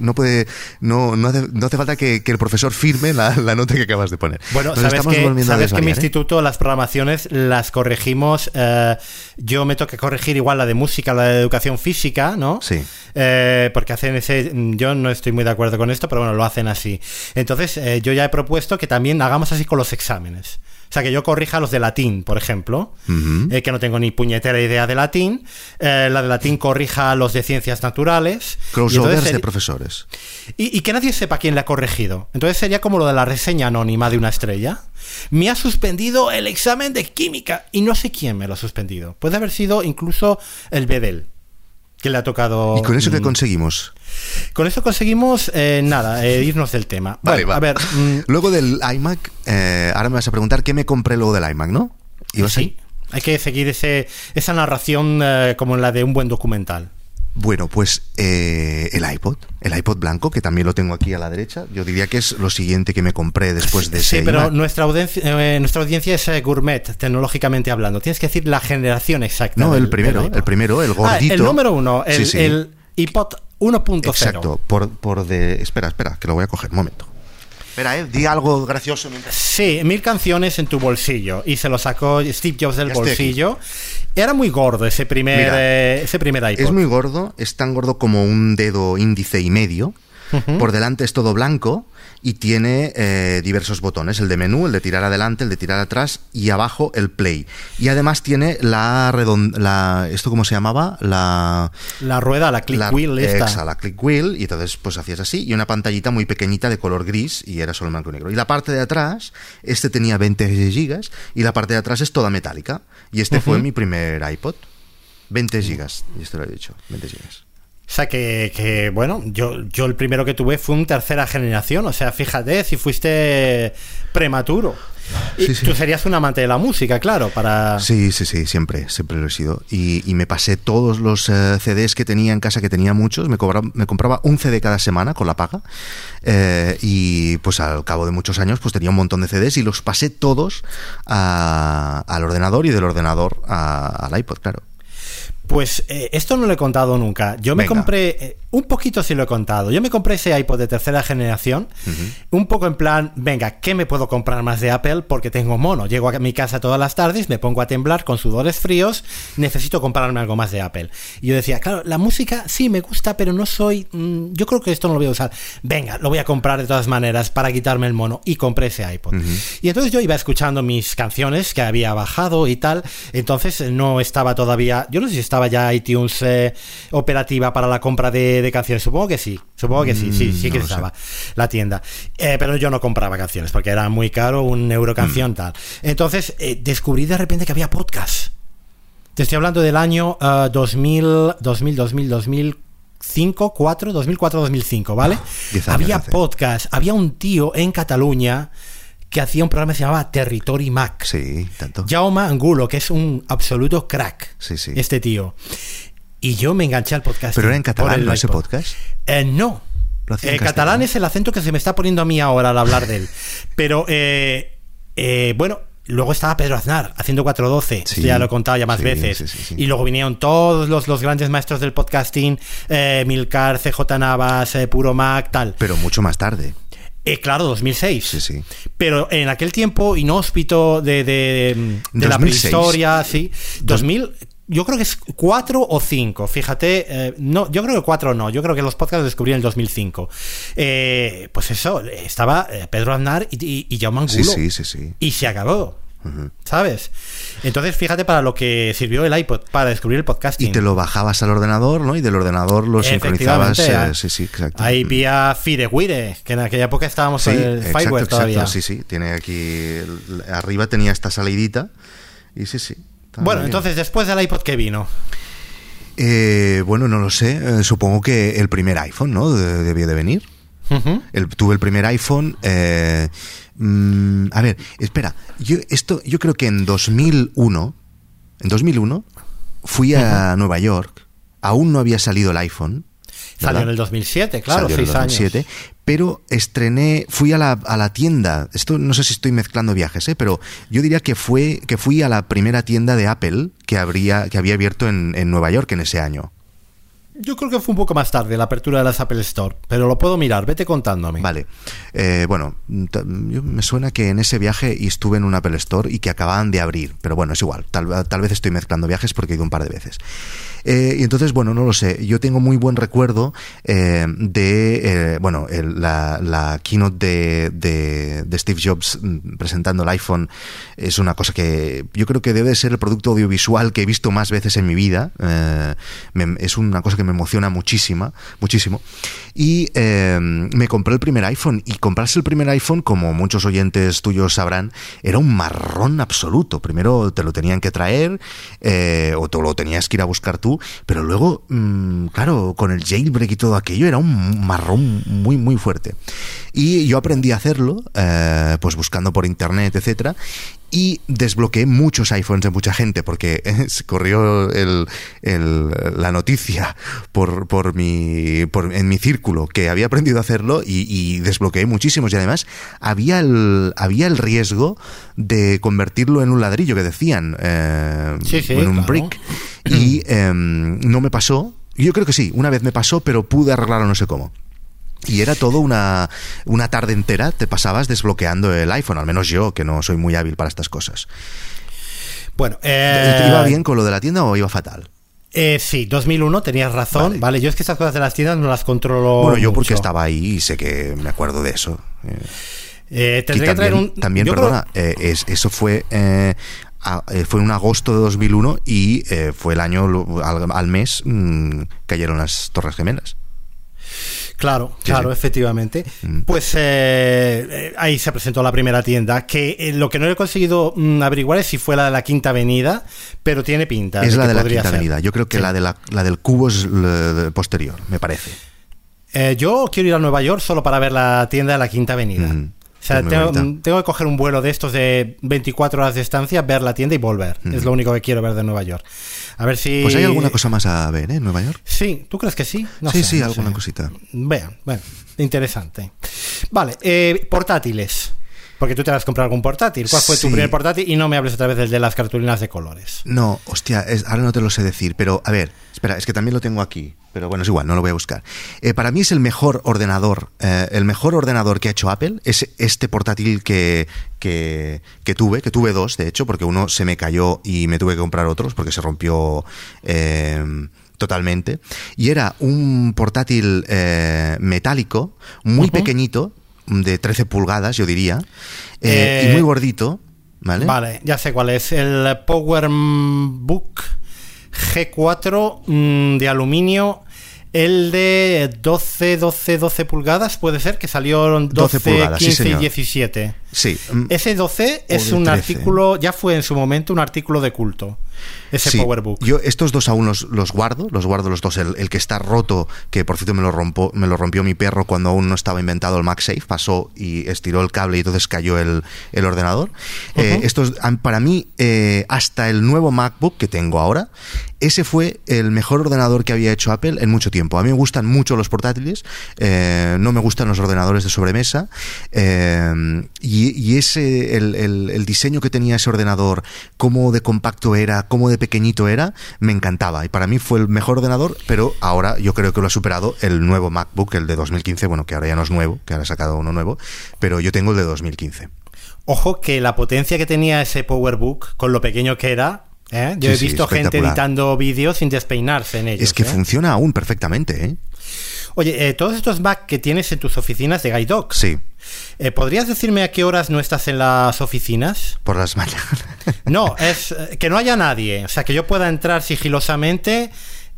falta que el profesor firme la nota que acabas de poner. Bueno, sabes que en mi instituto las programaciones las corregimos. Yo me toca corregir igual la de música, la de educación física, ¿no? Sí. Porque hacen yo no estoy muy de acuerdo con esto, pero bueno, lo hacen así. Entonces yo ya he propuesto que también hagamos así con los exámenes. O sea, que yo corrija los de latín, por ejemplo, que no tengo ni puñetera idea de latín. La de latín corrija los de ciencias naturales. Crossovers de profesores. Y que nadie sepa quién le ha corregido. Entonces sería como lo de la reseña anónima de una estrella. Me ha suspendido el examen de química y no sé quién me lo ha suspendido. Puede haber sido incluso el Bedel, que le ha tocado. ¿Y con eso qué conseguimos? Con eso conseguimos irnos del tema. Vale, bueno, va. A ver, luego del iMac, ahora me vas a preguntar qué me compré luego del iMac, ¿no? Sí, hay que seguir esa narración como la de un buen documental. Bueno, pues el iPod blanco, que también lo tengo aquí a la derecha, yo diría que es lo siguiente que me compré después de ese. Sí, pero nuestra audiencia es gourmet, tecnológicamente hablando. Tienes que decir la generación exacta. No, el primero, el gordito. El número 1, el iPod 1.0. Exacto, espera, que lo voy a coger, un momento. Espera, di algo gracioso mientras... Sí, 1000 canciones en tu bolsillo. Y se lo sacó Steve Jobs del bolsillo. Era muy gordo ese primer iPod. Es muy gordo, es tan gordo como un dedo índice y medio. Por delante es todo blanco y tiene diversos botones, el de menú, el de tirar adelante, el de tirar atrás y abajo el play. Y además tiene ¿esto cómo se llamaba? La rueda, la click wheel esta. La click wheel, y entonces pues hacías así, y una pantallita muy pequeñita de color gris y era solo blanco y negro. Y la parte de atrás, tenía 20 gigas y la parte de atrás es toda metálica. Y fue mi primer iPod. 20 gigas, y esto lo he dicho, 20 gigas. O sea que bueno, yo el primero que tuve fue un tercera generación. O sea, fíjate si fuiste prematuro. Y tú serías un amante de la música, claro, para... Sí, siempre lo he sido. Y me pasé todos los CDs que tenía en casa, que tenía muchos. Me compraba un CD cada semana con la paga. Y pues al cabo de muchos años pues tenía un montón de CDs y los pasé todos al ordenador y del ordenador al iPod, claro. Pues esto no lo he contado nunca. Yo me compré, un poquito sí lo he contado. Yo me compré ese iPod de tercera generación, un poco en plan, venga, ¿qué me puedo comprar más de Apple? Porque tengo mono. Llego a mi casa todas las tardes, me pongo a temblar con sudores fríos, necesito comprarme algo más de Apple. Y yo decía, claro, la música sí me gusta, pero no soy... yo creo que esto no lo voy a usar. Venga, lo voy a comprar de todas maneras para quitarme el mono. Y compré ese iPod. Y entonces yo iba escuchando mis canciones que había bajado y tal. Entonces no estaba todavía... Yo no sé si estaba ya iTunes operativa para la compra de canciones. Supongo que sí que no estaba la tienda, pero yo no compraba canciones porque era muy caro, €1 canción tal. Entonces descubrí de repente que había podcast. Te estoy hablando del año 2004 2004-2005, ¿vale? 10 años Había hace. podcast, había un tío en Cataluña que hacía un programa que se llamaba Territory Mac. Sí, tanto. Jaume Angulo, que es un absoluto crack, Sí, sí. este tío. Y yo me enganché al podcast. Pero era en catalán, ¿no, ese podcast? No. Lo hacía en Catalán castellano. es el acento que se me está poniendo a mí ahora al hablar de él. Pero, bueno, luego estaba Pedro Aznar haciendo 412. Sí, ya lo he contado ya más sí, veces. sí. Y luego vinieron todos los grandes maestros del podcasting, Milcar, CJ Navas, Puro Mac, tal. Pero mucho más tarde. Claro, 2006. Sí. Pero en aquel tiempo inhóspito de la 2006. prehistoria, sí. 2000, yo creo que es 4 o 5, fíjate. No, yo creo que 4 no. Yo creo que los podcasts los descubrí en el 2005. Pues eso, estaba Pedro Aznar y Jaume Angulo. Sí. Y se acabó. Uh-huh. ¿Sabes? Entonces, fíjate para lo que sirvió el iPod, para descubrir el podcasting. Y te lo bajabas al ordenador, ¿no? Y del ordenador lo sincronizabas. Efectivamente, Sí, exacto. Ahí vía Firewire, que en aquella época estábamos Sí, en el Firewire todavía. Sí. Tiene aquí... Arriba tenía esta salidita. Y sí. Bueno, entonces, después del iPod, ¿qué vino? Bueno, no lo sé. Supongo que el primer iPhone, ¿no? Debió de venir. Uh-huh. Tuve el primer iPhone. A ver, espera. Yo creo que en 2001 fui a Nueva York. Aún no había salido el iPhone. Salió ¿verdad? en el 2007, claro, Salió en el 6 años. 2007, pero fui a la tienda. Esto no sé si estoy mezclando viajes, pero yo diría que fui a la primera tienda de Apple que había abierto en Nueva York en ese año. Yo creo que fue un poco más tarde la apertura de las Apple Store, pero lo puedo mirar, vete contándome. Vale. Bueno, me suena que en ese viaje estuve en un Apple Store y que acababan de abrir, pero bueno, es igual. Tal vez estoy mezclando viajes porque he ido un par de veces. Y entonces, bueno, no lo sé. Yo tengo muy buen recuerdo de la keynote de Steve Jobs presentando el iPhone. Es una cosa que yo creo que debe ser el producto audiovisual que he visto más veces en mi vida. Es una cosa que me emociona muchísimo. Y me compré el primer iPhone. Y comprarse el primer iPhone, como muchos oyentes tuyos sabrán, era un marrón absoluto. Primero te lo tenían que traer o te lo tenías que ir a buscar tú. Pero luego, claro, con el jailbreak y todo aquello, era un marrón muy, muy fuerte. Y yo aprendí a hacerlo, pues buscando por internet, etcétera. Y desbloqueé muchos iPhones de mucha gente porque se corrió la noticia en mi círculo que había aprendido a hacerlo y desbloqueé muchísimos. Y además había el riesgo de convertirlo en un ladrillo, que decían, en un brick. Y no me pasó. Yo creo que sí, una vez me pasó, pero pude arreglarlo no sé cómo. Y era todo una tarde entera, te pasabas desbloqueando el iPhone, al menos yo, que no soy muy hábil para estas cosas. Bueno, ¿iba bien con lo de la tienda o iba fatal? Sí, 2001, tenías razón. Vale, yo es que esas cosas de las tiendas no las controlo. Bueno, yo porque mucho. estaba ahí y sé que me acuerdo de eso. Tendré que traer un... También, perdona, eso fue en un agosto de 2001 y fue el año, al mes, cayeron las Torres Gemelas. Claro, Sí. efectivamente. Pues ahí se presentó la primera tienda, que lo que no he conseguido averiguar es si fue la de la Quinta Avenida, pero tiene pinta. Es la de la podría Quinta ser. Avenida. Yo creo que Sí. la del Cubo es posterior, me parece. Yo quiero ir a Nueva York solo para ver la tienda de la Quinta Avenida. O sea, Es muy bonita. tengo que coger un vuelo de estos de 24 horas de estancia, ver la tienda y volver. Es lo único que quiero ver de Nueva York. A ver si... Pues hay alguna cosa más a ver, ¿eh? En Nueva York. Sí, ¿tú crees que sí? No Sí, sé, no alguna sé. cosita. Bueno, interesante. Vale, portátiles. Porque tú te vas a comprar algún portátil. ¿Cuál fue tu Sí. primer portátil? Y no me hables otra vez del de las cartulinas de colores. No, hostia, ahora no te lo sé decir, pero a ver, espera, es que también lo tengo aquí, pero bueno, es igual, no lo voy a buscar. Para mí es el mejor ordenador que ha hecho Apple, es este portátil que tuve dos, de hecho, porque uno se me cayó y me tuve que comprar otros porque se rompió totalmente, y era un portátil metálico, muy pequeñito, de 13 pulgadas, yo diría, y muy gordito, ¿vale? Vale, ya sé cuál es. El PowerBook G4 de aluminio. El de 12 pulgadas, puede ser, que salieron 12 pulgadas, 15 sí, señor. y 17. Sí. Ese 12 es O de un 13. artículo, ya fue en su momento un artículo de culto. ese sí, PowerBook. Yo estos dos aún los guardo los dos. El que está roto, que por cierto me lo rompió mi perro cuando aún no estaba inventado el MagSafe, pasó y estiró el cable y entonces cayó el ordenador. Estos, para mí, hasta el nuevo MacBook que tengo ahora, ese fue el mejor ordenador que había hecho Apple en mucho tiempo. A mí me gustan mucho los portátiles, no me gustan los ordenadores de sobremesa, y ese el diseño que tenía ese ordenador, cómo de compacto era, cómo de pequeñito era, me encantaba. Y para mí fue el mejor ordenador, pero ahora yo creo que lo ha superado el nuevo MacBook, el de 2015, bueno, que ahora ya no es nuevo, que ahora ha sacado uno nuevo, pero yo tengo el de 2015. Ojo que la potencia que tenía ese PowerBook, con lo pequeño que era, yo he visto gente editando vídeos sin despeinarse en ellos. Es que funciona aún perfectamente, ¿eh? Oye, todos estos Mac que tienes en tus oficinas de Guide Dog. Sí. ¿Podrías decirme a qué horas no estás en las oficinas? Por las mañanas. No, es que no haya nadie. O sea, que yo pueda entrar sigilosamente.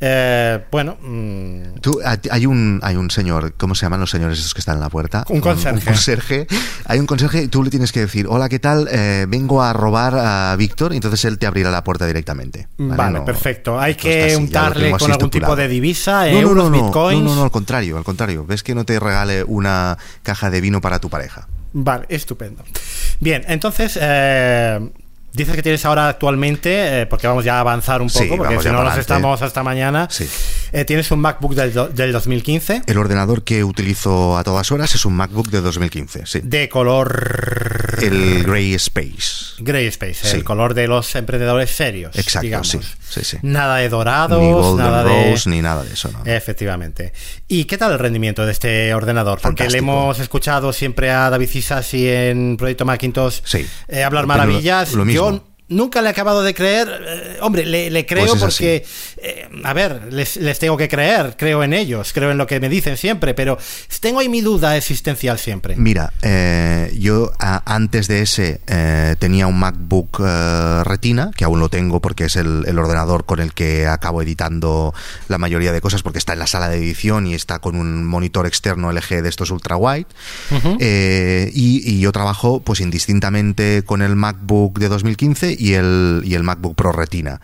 Hay un señor, ¿cómo se llaman los señores esos que están en la puerta? Un conserje. Hay un conserje y tú le tienes que decir: hola, ¿qué tal? Vengo a robar a Víctor, y entonces él te abrirá la puerta directamente. Vale, perfecto. Hay que untarle con algún tipo de divisa, euros, bitcoins. No, al contrario. ¿Ves que no te regale una caja de vino para tu pareja? Vale, estupendo. Bien, entonces dices que tienes ahora actualmente, porque vamos ya a avanzar un poco, sí, porque si no nos estamos hasta mañana. Sí. Tienes un MacBook del 2015. El ordenador que utilizo a todas horas es un MacBook de 2015, sí. De color... El Grey Space. Grey Space, sí. El color de los emprendedores serios. Exacto, digamos. Sí. Nada de dorados, ni Golden nada Rose, ni nada de eso, ¿no? Efectivamente. ¿Y qué tal el rendimiento de este ordenador? Porque Fantástico. le hemos escuchado siempre a David Isasi en Proyecto Macintosh hablar maravillas. Lo mismo. Yo nunca le he acabado de creer. Hombre, le creo pues porque, a ver, les tengo que creer. Creo en ellos, creo en lo que me dicen siempre, pero tengo ahí mi duda existencial siempre. Mira, yo antes de ese tenía un MacBook Retina, que aún lo tengo porque es el ordenador con el que acabo editando la mayoría de cosas, porque está en la sala de edición y está con un monitor externo LG de estos ultra wide. Y yo trabajo pues indistintamente con el MacBook de 2015 y el MacBook Pro Retina.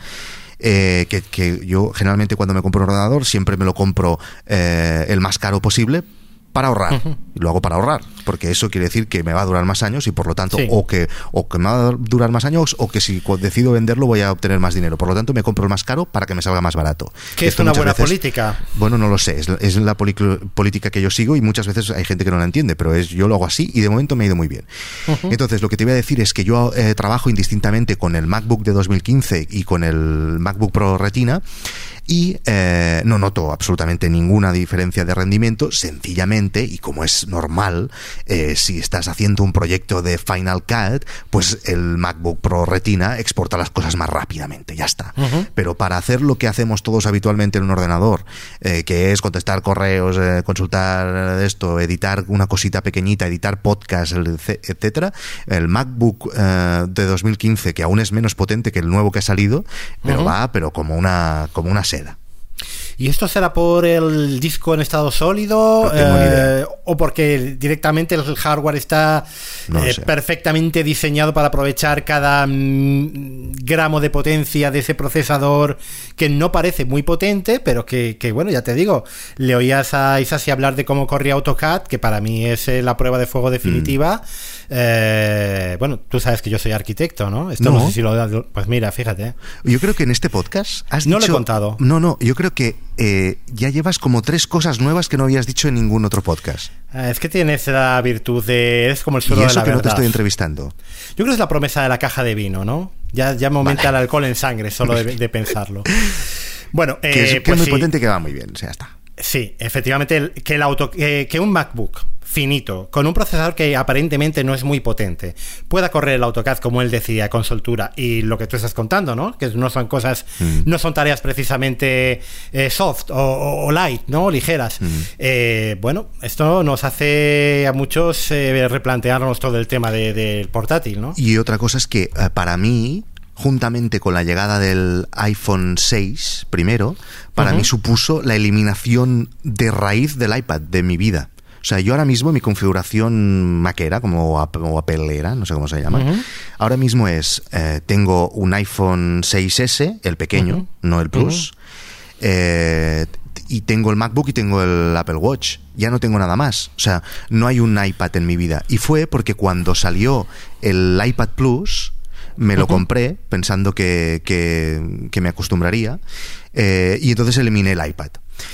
Que yo generalmente cuando me compro un ordenador siempre me lo compro el más caro posible para ahorrar. Lo hago para ahorrar, porque eso quiere decir que me va a durar más años y por lo tanto o que me va a durar más años, o que si decido venderlo voy a obtener más dinero. Por lo tanto me compro el más caro para que me salga más barato. ¿Que es una buena política? Bueno, no lo sé, es la política que yo sigo y muchas veces hay gente que no la entiende, pero yo lo hago así y de momento me ha ido muy bien. Entonces lo que te voy a decir es que yo trabajo indistintamente con el MacBook de 2015 y con el MacBook Pro Retina, y no noto absolutamente ninguna diferencia de rendimiento. Sencillamente, y como es normal, si estás haciendo un proyecto de Final Cut, pues el MacBook Pro Retina exporta las cosas más rápidamente, ya está. Pero para hacer lo que hacemos todos habitualmente en un ordenador, que es contestar correos, consultar esto, editar una cosita pequeñita, editar podcast, etcétera, el MacBook de 2015, que aún es menos potente que el nuevo que ha salido, pero va como una seda. ¿Y esto será por el disco en estado sólido? No tengo ni idea. ¿O porque directamente el hardware está perfectamente diseñado para aprovechar cada gramo de potencia de ese procesador, que no parece muy potente, pero que bueno, ya te digo, le oías a Isasi hablar de cómo corría AutoCAD, que para mí es la prueba de fuego definitiva. Bueno, tú sabes que yo soy arquitecto, ¿no? Esto no sé si lo... Pues mira, fíjate. Yo creo que en este podcast has dicho... No lo he contado. No, yo creo que ya llevas como 3 cosas nuevas que no habías dicho en ningún otro podcast. Es que tienes la virtud de... Eres como el suelo de la verdad. Y eso que no te estoy entrevistando. Yo creo que es la promesa de la caja de vino, ¿no? Ya me aumenta el alcohol en sangre solo de pensarlo. Bueno, que es muy potente, que va muy bien, o sea, ya está. Sí, efectivamente, que un MacBook finito, con un procesador que aparentemente no es muy potente, pueda correr el AutoCAD, como él decía, con soltura, y lo que tú estás contando, ¿no? Que no son cosas, no son tareas precisamente soft o light, ¿no? Ligeras. Bueno, esto nos hace a muchos replantearnos todo el tema del portátil, ¿no? Y otra cosa es que para mí, juntamente con la llegada del iPhone 6 primero, para mí supuso la eliminación de raíz del iPad de mi vida. O sea, yo ahora mismo mi configuración maquera, o apelera, no sé cómo se llama, ahora mismo es, tengo un iPhone 6S, el pequeño, no el Plus, y tengo el MacBook y tengo el Apple Watch. Ya no tengo nada más. O sea, no hay un iPad en mi vida. Y fue porque cuando salió el iPad Plus, me lo compré pensando que me acostumbraría, y entonces eliminé el iPad.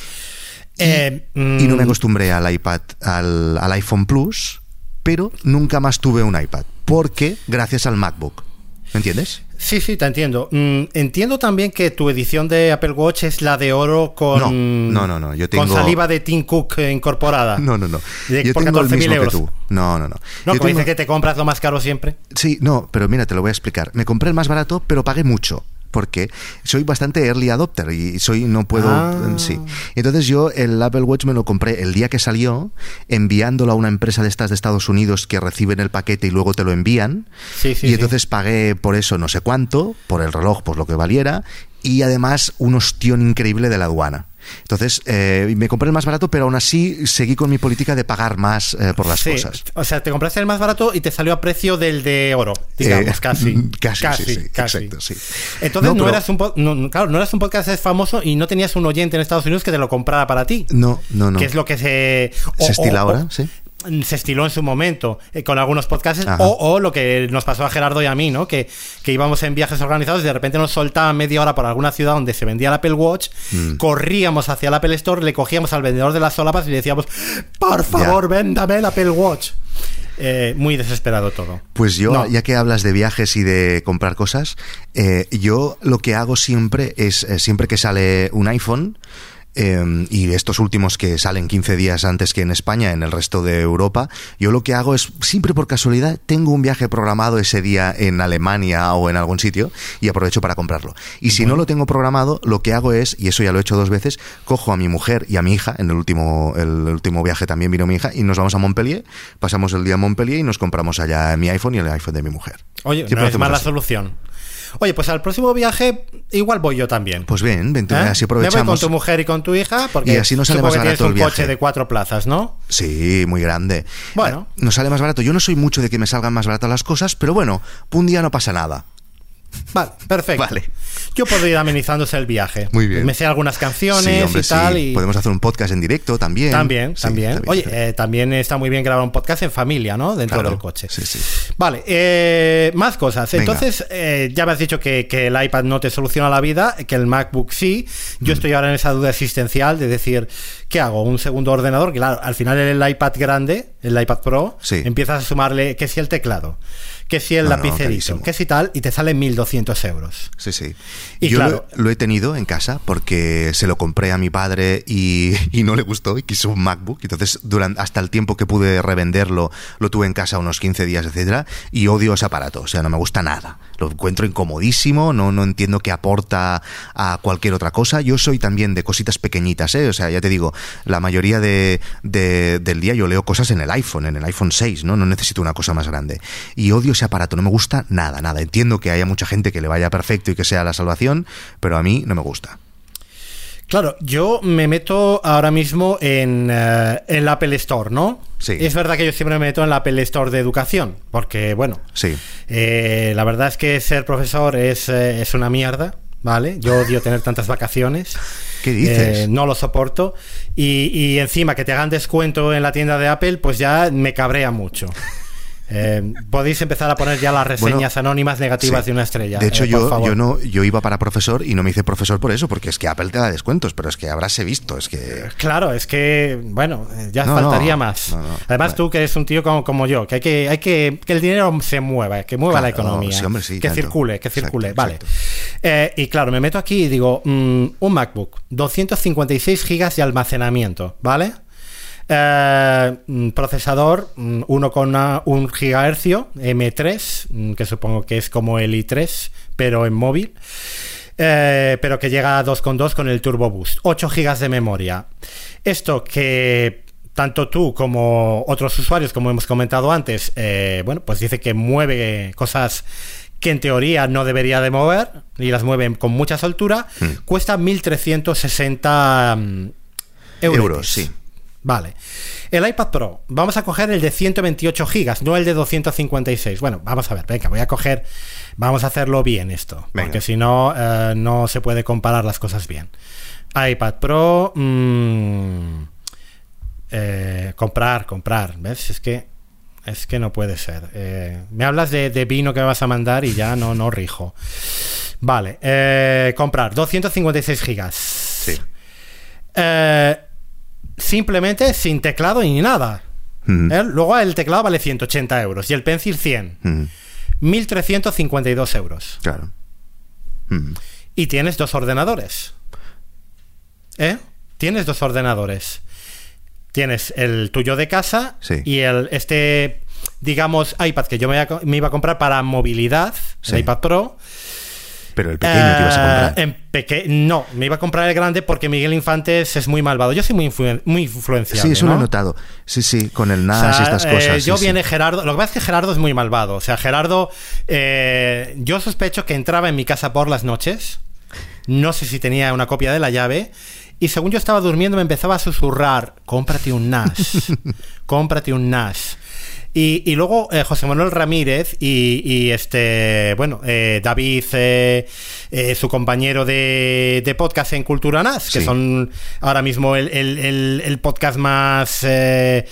Y no me acostumbré al iPad, al iPhone Plus, pero nunca más tuve un iPad, porque gracias al MacBook. ¿Me entiendes? Sí, te entiendo. Entiendo también que tu edición de Apple Watch es la de oro con... No. Yo tengo... con saliva de Tim Cook incorporada. No. Yo por tengo el mismo euros. Que tú. No. No, como dices que te compras lo más caro siempre. Sí, no, pero mira, te lo voy a explicar. Me compré el más barato, pero pagué mucho. Porque soy bastante early adopter y no puedo... Sí. Entonces yo el Apple Watch me lo compré el día que salió, enviándolo a una empresa de estas de Estados Unidos que reciben el paquete y luego te lo envían. Y entonces pagué por eso no sé cuánto, por el reloj, pues lo que valiera, y además un ostión increíble de la aduana. Entonces me compré el más barato, pero aún así seguí con mi política de pagar más por las cosas. O sea, te compraste el más barato y te salió a precio del de oro, digamos, casi. Exacto, sí. Entonces no eras un podcast famoso y no tenías un oyente en Estados Unidos que te lo comprara para ti. No. Que es lo que se estila ahora, sí. Se estiló en su momento con algunos podcasts, o lo que nos pasó a Gerardo y a mí, ¿no? Que íbamos en viajes organizados y de repente nos soltaban media hora por alguna ciudad donde se vendía el Apple Watch, corríamos hacia el Apple Store, le cogíamos al vendedor de las solapas y le decíamos, por favor, véndame el Apple Watch. Muy desesperado todo. Pues yo, ya que hablas de viajes y de comprar cosas, yo lo que hago siempre es, siempre que sale un iPhone, y estos últimos que salen 15 días antes que en España, en el resto de Europa, yo lo que hago es, siempre por casualidad, tengo un viaje programado ese día en Alemania o en algún sitio y aprovecho para comprarlo. Y si no lo tengo programado, lo que hago es, y eso ya lo he hecho 2 veces, cojo a mi mujer y a mi hija, en el último viaje también vino mi hija, y nos vamos a Montpellier, pasamos el día en Montpellier y nos compramos allá mi iPhone y el iPhone de mi mujer. Oye, siempre no es mala solución. Oye, pues al próximo viaje igual voy yo también. Pues bien, vente, así aprovechamos. Me voy con tu mujer y con tu hija, porque y así nos sale más barato tienes un el viaje. coche de 4 plazas, ¿no? Sí, muy grande. Bueno. Nos sale más barato. Yo no soy mucho de que me salgan más baratas las cosas, pero bueno, un día no pasa nada. Vale, perfecto. Vale. Yo puedo ir amenizándose el viaje. Muy bien. Me sé algunas canciones, sí, hombre, y tal. Sí. Y... podemos hacer un podcast en directo también. También. Sí, Oye, también está muy bien grabar un podcast en familia, ¿no? Dentro del coche. Sí. Vale, más cosas. Venga. Entonces, ya me has dicho que el iPad no te soluciona la vida, que el MacBook sí. Yo estoy ahora en esa duda existencial de decir, ¿qué hago? ¿Un segundo ordenador? Claro, al final el iPad grande, el iPad Pro, empiezas a sumarle que si el teclado, que si el lapicerito, que si tal, y te sale 1.200 euros. Sí. Y yo claro, lo he tenido en casa porque se lo compré a mi padre y no le gustó y quiso un MacBook. Entonces, hasta el tiempo que pude revenderlo, lo tuve en casa unos 15 días, etcétera, y odio ese aparato. O sea, no me gusta nada. Lo encuentro incomodísimo, no entiendo qué aporta a cualquier otra cosa. Yo soy también de cositas pequeñitas, ¿eh? O sea, ya te digo, la mayoría del día yo leo cosas en el iPhone 6, ¿no? No necesito una cosa más grande. Y odio ese aparato, no me gusta nada. Entiendo que haya mucha gente que le vaya perfecto y que sea la salvación, pero a mí no me gusta. Claro, yo me meto ahora mismo en el Apple Store, ¿no? Sí. Es verdad que yo siempre me meto en la Apple Store de educación, porque, bueno, sí. La verdad es que ser profesor es una mierda, ¿vale? Yo odio tener tantas vacaciones. ¿Qué dices? No lo soporto. Y encima que te hagan descuento en la tienda de Apple, pues ya me cabrea mucho. Podéis empezar a poner ya las reseñas anónimas negativas de una estrella. De hecho, yo iba para profesor y no me hice profesor por eso, porque es que Apple te da descuentos, pero es que habráse visto, es que... Claro, es que, bueno, ya faltaría más. Además, tú que eres un tío como yo, que hay que el dinero se mueva, que mueva la economía, sí, hombre, sí, que tanto. circule, Exacto. Vale. Y claro, me meto aquí y digo, un MacBook, 256 gigas de almacenamiento, ¿vale? Procesador 1,1 GHz M3, que supongo que es como el i3 pero en móvil, pero que llega a 2,2 con el Turbo Boost, 8 GB de memoria. Esto que tanto tú como otros usuarios, como hemos comentado antes, pues dice que mueve cosas que en teoría no debería de mover y las mueven con mucha soltura. Cuesta 1.360 euros. Sí. Vale. El iPad Pro, vamos a coger el de 128 gigas, no el de 256. Bueno, vamos a ver, venga, vamos a hacerlo bien esto, venga. Porque si no, no se puede comparar las cosas bien. iPad Pro, comprar, ¿ves? Es que no puede ser. Me hablas de vino que me vas a mandar y ya no rijo. Vale, comprar 256 gigas. Sí. Simplemente sin teclado ni nada. Luego el teclado vale 180 euros y el Pencil 100. 1.352 euros. Claro. Y tienes 2 ordenadores. Tienes 2 ordenadores. Tienes el tuyo de casa, sí, y digamos, iPad que yo me iba a comprar para movilidad, sí, el iPad Pro. Pero el pequeño te ibas a comprar. No, me iba a comprar el grande porque Miguel Infantes es muy malvado. Yo soy muy influenciable. Sí, eso ¿no? lo he notado. Sí, con el NAS y estas cosas. Viene Gerardo. Lo que pasa es que Gerardo es muy malvado. O sea, Gerardo, yo sospecho que entraba en mi casa por las noches. No sé si tenía una copia de la llave. Y según yo estaba durmiendo me empezaba a susurrar: cómprate un NAS. Cómprate un NAS. Y luego José Manuel Ramírez y David, su compañero de podcast en Cultura NAS, que son ahora mismo el podcast más que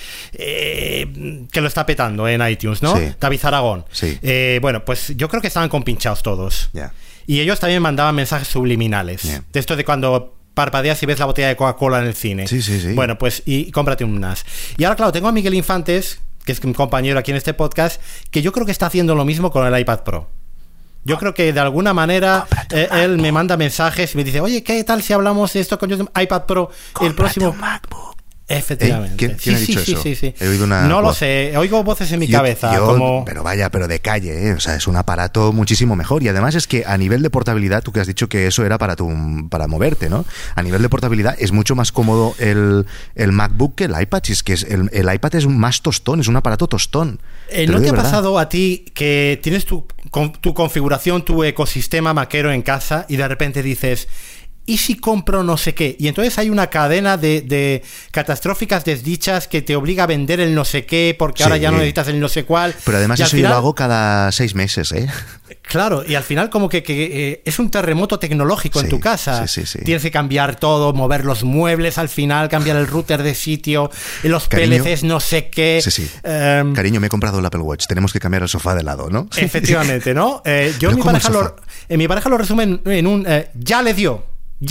lo está petando en iTunes, ¿no? Sí. David Aragón. Sí. Pues yo creo que estaban compinchados todos. Yeah. Y ellos también mandaban mensajes subliminales. Yeah. De esto de cuando parpadeas y ves la botella de Coca-Cola en el cine. Sí. Bueno, pues y cómprate un NAS. Y ahora, claro, tengo a Miguel Infantes, que es un compañero aquí en este podcast, que yo creo que está haciendo lo mismo con el iPad Pro. Yo creo que de alguna manera él me manda mensajes y me dice: oye, ¿qué tal si hablamos de esto con iPad Pro? El próximo MacBook. Efectivamente. ¿Quién ha dicho eso? Sí. He oído una no voz. Lo sé, oigo voces en mi cabeza. Pero de calle, ¿eh? O sea, es un aparato muchísimo mejor. Y además es que a nivel de portabilidad, tú que has dicho que eso era para moverte, ¿no? A nivel de portabilidad es mucho más cómodo el MacBook que el iPad. Si es que el iPad es más tostón, es un aparato tostón. ¿No te ha pasado a ti que tienes tu configuración, tu ecosistema maquero en casa y de repente dices: ¿y si compro no sé qué? Y entonces hay una cadena de catastróficas desdichas que te obliga a vender el no sé qué porque ahora ya no necesitas el no sé cuál. Pero además eso yo lo hago cada 6 meses, ¿eh? Claro, y al final como que es un terremoto tecnológico en tu casa. Sí. Tienes que cambiar todo, mover los muebles al final, cambiar el router de sitio, los PLCs no sé qué. Sí. Cariño, me he comprado el Apple Watch, tenemos que cambiar el sofá de lado, ¿no? Efectivamente, ¿no? Yo mi pareja lo resume en un ya le dio.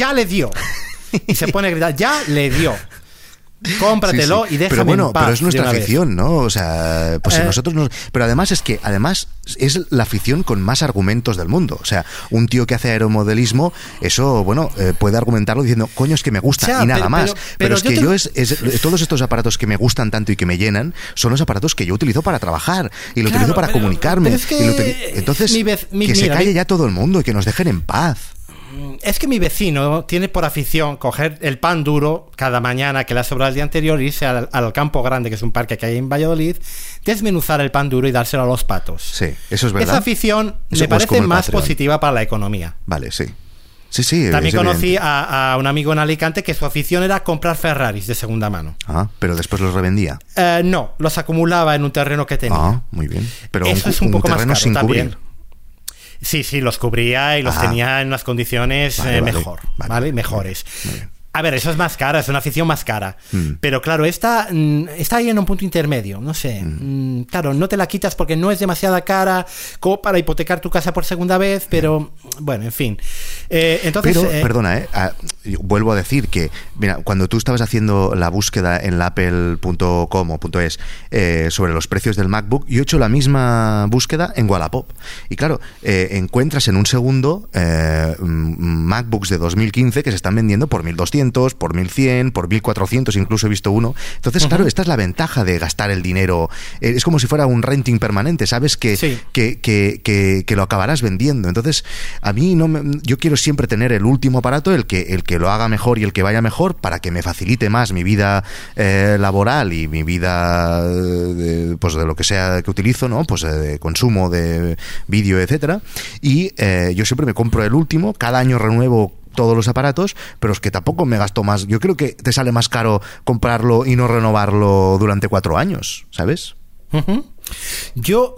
Y se pone a gritar: ya le dio. Cómpratelo y déjame en paz. Pero es nuestra afición, ¿no? O sea, pues si nosotros no. Pero además es la afición con más argumentos del mundo. O sea, un tío que hace aeromodelismo, eso, puede argumentarlo diciendo: coño, es que me gusta, y nada más. Pero es que todos estos aparatos que me gustan tanto y que me llenan son los aparatos que yo utilizo para trabajar y lo utilizo para comunicarme. Entonces, se calle ya todo el mundo y que nos dejen en paz. Es que mi vecino tiene por afición coger el pan duro cada mañana que le ha sobrado el día anterior, irse al Campo Grande, que es un parque que hay en Valladolid, desmenuzar el pan duro y dárselo a los patos. Sí, eso es verdad. Esa afición me parece más positiva para la economía. Vale, sí. Sí. También conocí a un amigo en Alicante que su afición era comprar Ferraris de segunda mano. Pero después los revendía. No, los acumulaba en un terreno que tenía. Muy bien. Pero eso es un poco más caro sin también. Cubrir. Sí, los cubría y los tenía en unas condiciones mejores. Muy bien. A ver, eso es más cara, es una afición más cara. Pero claro, está ahí en un punto intermedio, no sé. Claro, no te la quitas porque no es demasiada cara como para hipotecar tu casa por segunda vez, pero bueno, en fin. Entonces, pero, perdona, vuelvo a decir que, mira, cuando tú estabas haciendo la búsqueda en la apple.com o .es sobre los precios del MacBook, yo he hecho la misma búsqueda en Wallapop. Y claro, encuentras en un segundo MacBooks de 2015 que se están vendiendo por 1.200, por 1.100, por 1.400, incluso he visto uno. Entonces, claro, esta es la ventaja de gastar el dinero. Es como si fuera un renting permanente, sabes que lo acabarás vendiendo. Entonces, a mí yo quiero siempre tener el último aparato, el que lo haga mejor y el que vaya mejor, para que me facilite más mi vida laboral y mi vida de lo que sea que utilizo, ¿no? Pues de consumo de vídeo, etcétera. Y yo siempre me compro el último, cada año renuevo todos los aparatos, pero es que tampoco me gasto más. Yo creo que te sale más caro comprarlo y no renovarlo durante 4 años, ¿sabes? Yo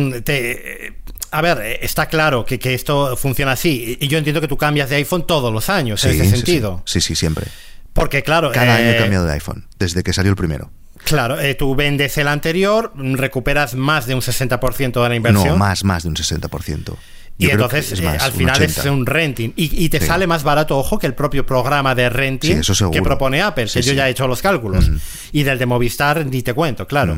a ver, está claro que esto funciona así, y yo entiendo que tú cambias de iPhone todos los años, en ese sentido. Sí, siempre. Porque claro, cada año he cambiado de iPhone, desde que salió el primero. Claro, tú vendes el anterior, recuperas más de un 60% de la inversión. No, más de un 60%. Y entonces es más, al final es un renting y te sale más barato, ojo, que el propio programa de renting que propone Apple, que yo ya he hecho los cálculos. Y del de Movistar ni te cuento, claro.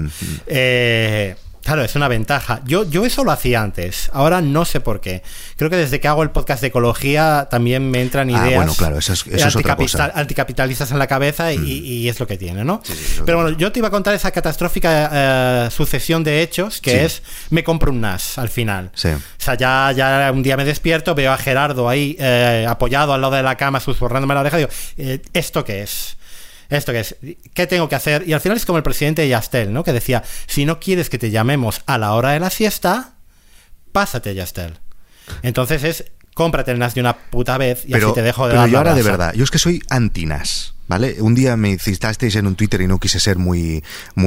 Claro, es una ventaja. Yo eso lo hacía antes, ahora no sé por qué. Creo que desde que hago el podcast de ecología también me entran ideas bueno, claro, eso es otra cosa. Anticapitalistas en la cabeza y es lo que tiene, ¿no? Sí, pero bueno, yo te iba a contar esa catastrófica sucesión de hechos que es, me compro un NAS al final. Sí. O sea, ya un día me despierto, veo a Gerardo ahí apoyado al lado de la cama, susurrándome la oreja, digo, ¿esto qué es? ¿Esto qué es? ¿Qué tengo que hacer? Y al final es como el presidente de Yastel, ¿no? Que decía, si no quieres que te llamemos a la hora de la siesta, pásate a Yastel. Entonces es, cómprate el NAS de una puta vez y así te dejo de dar la yo ahora brasa. De verdad, yo es que soy anti-NAS, ¿vale? Un día me citasteis en un Twitter y no quise ser muy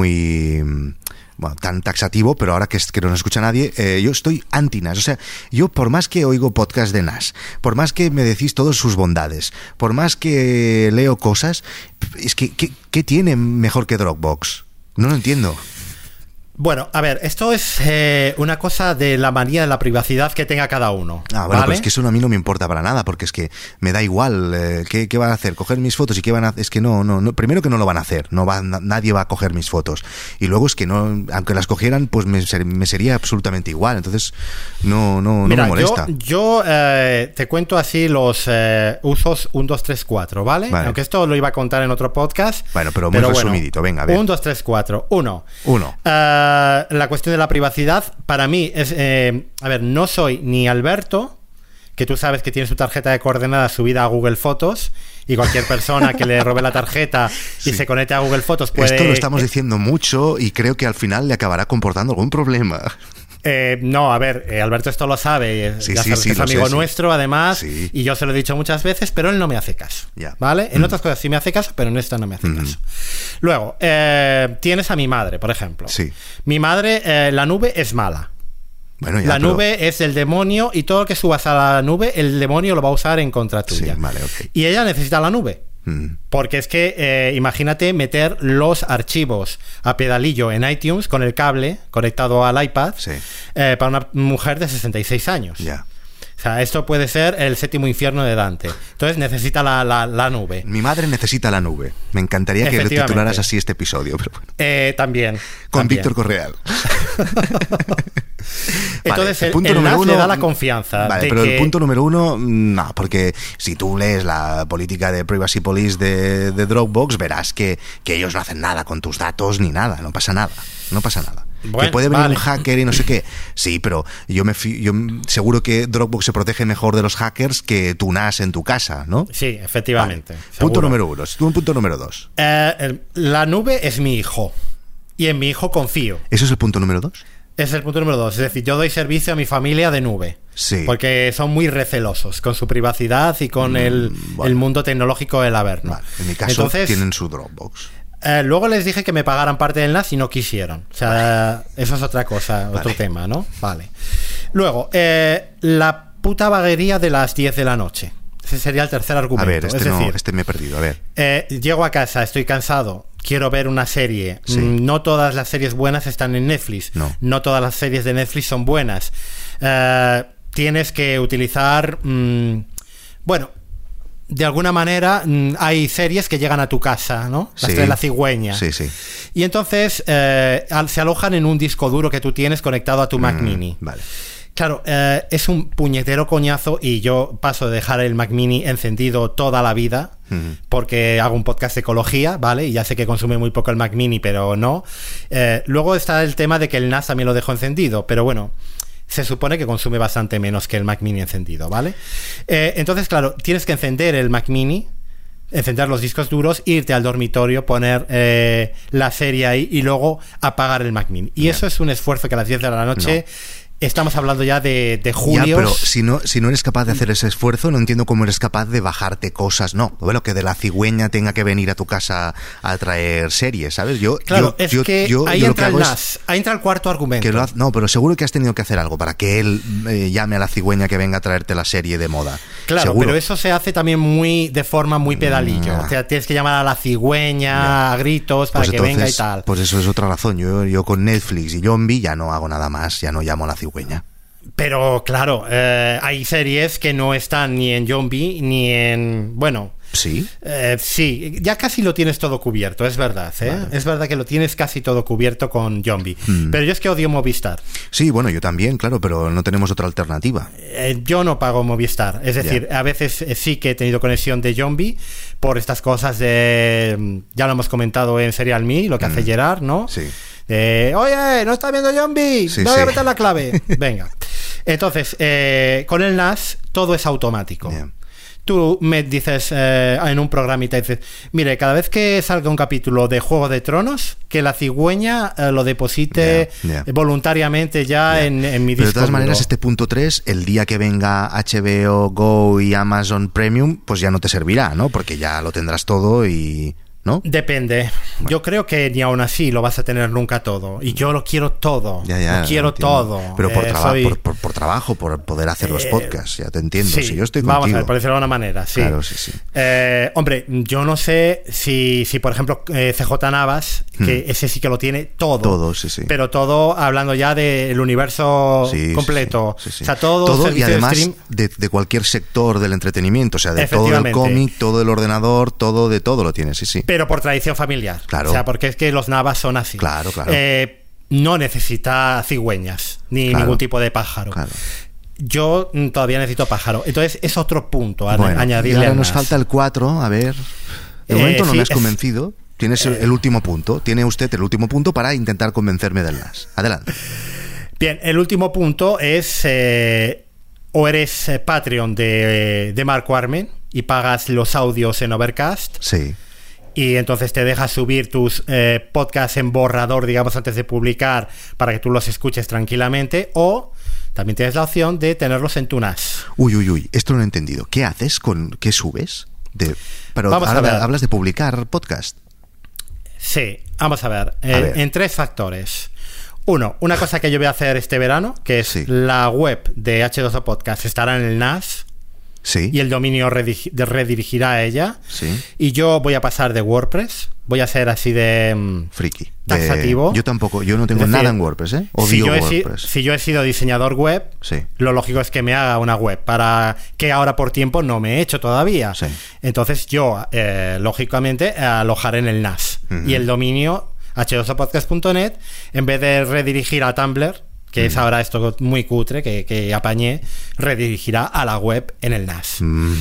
bueno, tan taxativo, pero ahora que no nos escucha nadie, yo estoy anti-NAS. O sea, yo por más que oigo podcast de NAS, por más que me decís todas sus bondades, por más que leo cosas, es que ¿qué tiene mejor que Dropbox? No lo entiendo. Bueno, a ver, esto es una cosa de la manía de la privacidad que tenga cada uno. Bueno, ¿vale? pues es que eso a mí no me importa para nada, porque es que me da igual. ¿Qué van a hacer? ¿Coger mis fotos? ¿Y qué van a hacer? Es que no, primero que no lo van a hacer, nadie va a coger mis fotos. Y luego es que no, aunque las cogieran, pues me sería absolutamente igual. Entonces, no Mira, me molesta. Yo te cuento así los usos 1, 2, 3, 4, ¿vale? Aunque esto lo iba a contar en otro podcast. Bueno, pero muy resumidito, venga, a ver. 1, 2, 3, 4. 1. La cuestión de la privacidad para mí es, a ver, no soy ni Alberto, que tú sabes que tiene su tarjeta de coordenadas subida a Google Fotos y cualquier persona que le robe la tarjeta y se conecte a Google Fotos puede... Esto lo estamos diciendo mucho y creo que al final le acabará comportando algún problema. No, a ver, Alberto esto lo sabe, ya sabes que es amigo nuestro además, y yo se lo he dicho muchas veces, pero él no me hace caso, ¿vale? En otras cosas sí me hace caso, pero en esta no me hace caso. Luego, tienes a mi madre, por ejemplo. Mi madre, la nube es mala. Bueno, la nube es el demonio y todo lo que subas a la nube, el demonio lo va a usar en contra tuya. Y ella necesita la nube. Porque es que imagínate meter los archivos a pedalillo en iTunes con el cable conectado al iPad para una mujer de 66 años. O sea, esto puede ser el séptimo infierno de Dante. Entonces necesita la nube. Mi madre necesita la nube. Me encantaría que le titularas así este episodio, pero bueno. También. Con Víctor Correal. Entonces el NAS le da la confianza. Vale, pero el punto número 1, no, porque si tú lees la política de Privacy Police de Dropbox, verás que ellos no hacen nada con tus datos ni nada, no pasa nada. Bueno, que puede venir un hacker y no sé qué. Sí, pero yo seguro que Dropbox se protege mejor de los hackers que tu NAS en tu casa, ¿no? Sí, efectivamente. Punto número 1. Un punto número 2. La nube es mi hijo. Y en mi hijo confío. ¿Eso es el punto número 2? Es el punto número 2. Es decir, yo doy servicio a mi familia de nube. Sí. Porque son muy recelosos con su privacidad y con el mundo tecnológico del Averno. Vale. En mi caso tienen su Dropbox. Luego les dije que me pagaran parte del NAS y no quisieron. O sea, eso es otra cosa, otro tema, ¿no? Vale. Luego, la puta vaguería de las 10 de la noche. Ese sería el tercer argumento. A ver, este me he perdido, a ver. Llego a casa, estoy cansado, quiero ver una serie. No todas las series buenas están en Netflix. No todas las series de Netflix son buenas. Tienes que utilizar... bueno... De alguna manera hay series que llegan a tu casa, ¿no? Las de la cigüeña. Y entonces se alojan en un disco duro que tú tienes conectado a tu Mac Mini. Vale. Claro, es un puñetero coñazo y yo paso de dejar el Mac Mini encendido toda la vida porque hago un podcast de ecología, ¿vale? Y ya sé que consume muy poco el Mac Mini, pero no. Luego está el tema de que el NAS también lo dejo encendido, pero bueno... Se supone que consume bastante menos que el Mac Mini encendido, ¿vale? Entonces, claro, tienes que encender el Mac Mini, encender los discos duros, irte al dormitorio, poner la serie ahí y luego apagar el Mac Mini. Y eso es un esfuerzo que a las 10 de la noche estamos hablando ya de julio. Ya, pero si no eres capaz de hacer ese esfuerzo, no entiendo cómo eres capaz de bajarte cosas. No, bueno, que de la cigüeña tenga que venir a tu casa a traer series, ¿sabes? Ahí entra el NAS, ahí entra el cuarto argumento. No, pero seguro que has tenido que hacer algo para que él llame a la cigüeña que venga a traerte la serie de moda. Claro, seguro. Pero eso se hace también de forma muy pedalillo. O sea, tienes que llamar a la cigüeña a gritos para que venga y tal. Pues eso es otra razón. Yo con Netflix y Zombie ya no hago nada más, ya no llamo a la cigüeña. Pero claro, hay series que no están ni en Zombie ni en... Bueno... ¿Sí? Sí, ya casi lo tienes todo cubierto, es verdad, Vale. Es verdad que lo tienes casi todo cubierto con Zombie. Pero yo es que odio Movistar. Sí, bueno, yo también, claro, pero no tenemos otra alternativa. Yo no pago Movistar. Es decir, a veces sí que he tenido conexión de Zombie por estas cosas de... Ya lo hemos comentado en Serial Me, lo que hace Gerard, ¿no? Sí. Oye, no está viendo Zombie, no voy a meter la clave. Venga. Entonces, con el NAS todo es automático. Yeah. Tú me dices en un programita, dices, mire, cada vez que salga un capítulo de Juego de Tronos, que la cigüeña lo deposite voluntariamente en mi disco. Pero de todas maneras, este punto 3, el día que venga HBO Go y Amazon Premium, pues ya no te servirá, ¿no? Porque ya lo tendrás todo y... ¿no? Depende. Bueno. Yo creo que ni aún así lo vas a tener nunca todo. Y yo lo quiero todo. Lo quiero todo. Pero por trabajo, por poder hacer los podcasts. Ya te entiendo. Sí, si yo estoy contigo. Vamos a ver, por decirlo de una manera. Sí. Claro, sí. Hombre, yo no sé si por ejemplo, CJ Navas, que ese sí que lo tiene todo. Todo, sí. Pero todo hablando ya del universo completo. Sí. O sea, todo y además de cualquier sector del entretenimiento. O sea, de todo el cómic, todo el ordenador, todo lo tiene, sí. Pero por tradición familiar. Claro. O sea, porque es que los Navas son así. Claro. No necesita cigüeñas, ni ningún tipo de pájaro. Claro. Yo todavía necesito pájaro. Entonces es otro punto a añadirle. Y ahora nos falta el 4, a ver. De momento no me has convencido. Tienes el último punto. Tiene usted el último punto para intentar convencerme del NAS. Adelante. Bien, el último punto es... o eres Patreon de Marco Armen y pagas los audios en Overcast. Sí. Y entonces te dejas subir tus podcasts en borrador, digamos, antes de publicar para que tú los escuches tranquilamente, o también tienes la opción de tenerlos en tu NAS. Uy, esto no lo he entendido. ¿Qué haces? ¿Qué subes? Pero ahora hablas de publicar podcast. Sí, vamos a ver. En 3 factores. Uno, una cosa que yo voy a hacer este verano, que es la web de H2O Podcast estará en el NAS. Sí. Y el dominio redirigirá a ella. Sí. Y yo voy a pasar de WordPress. Voy a ser así de... friki. Taxativo. Yo tampoco. Yo no tengo nada en WordPress, ¿eh? Odio WordPress. Si yo he sido diseñador web, lo lógico es que me haga una web, para que ahora por tiempo no me he hecho todavía. Sí. Entonces yo, lógicamente, alojaré en el NAS. Y el dominio h2opodcast.net, en vez de redirigir a Tumblr, que es ahora esto muy cutre que apañé, redirigirá a la web en el NAS.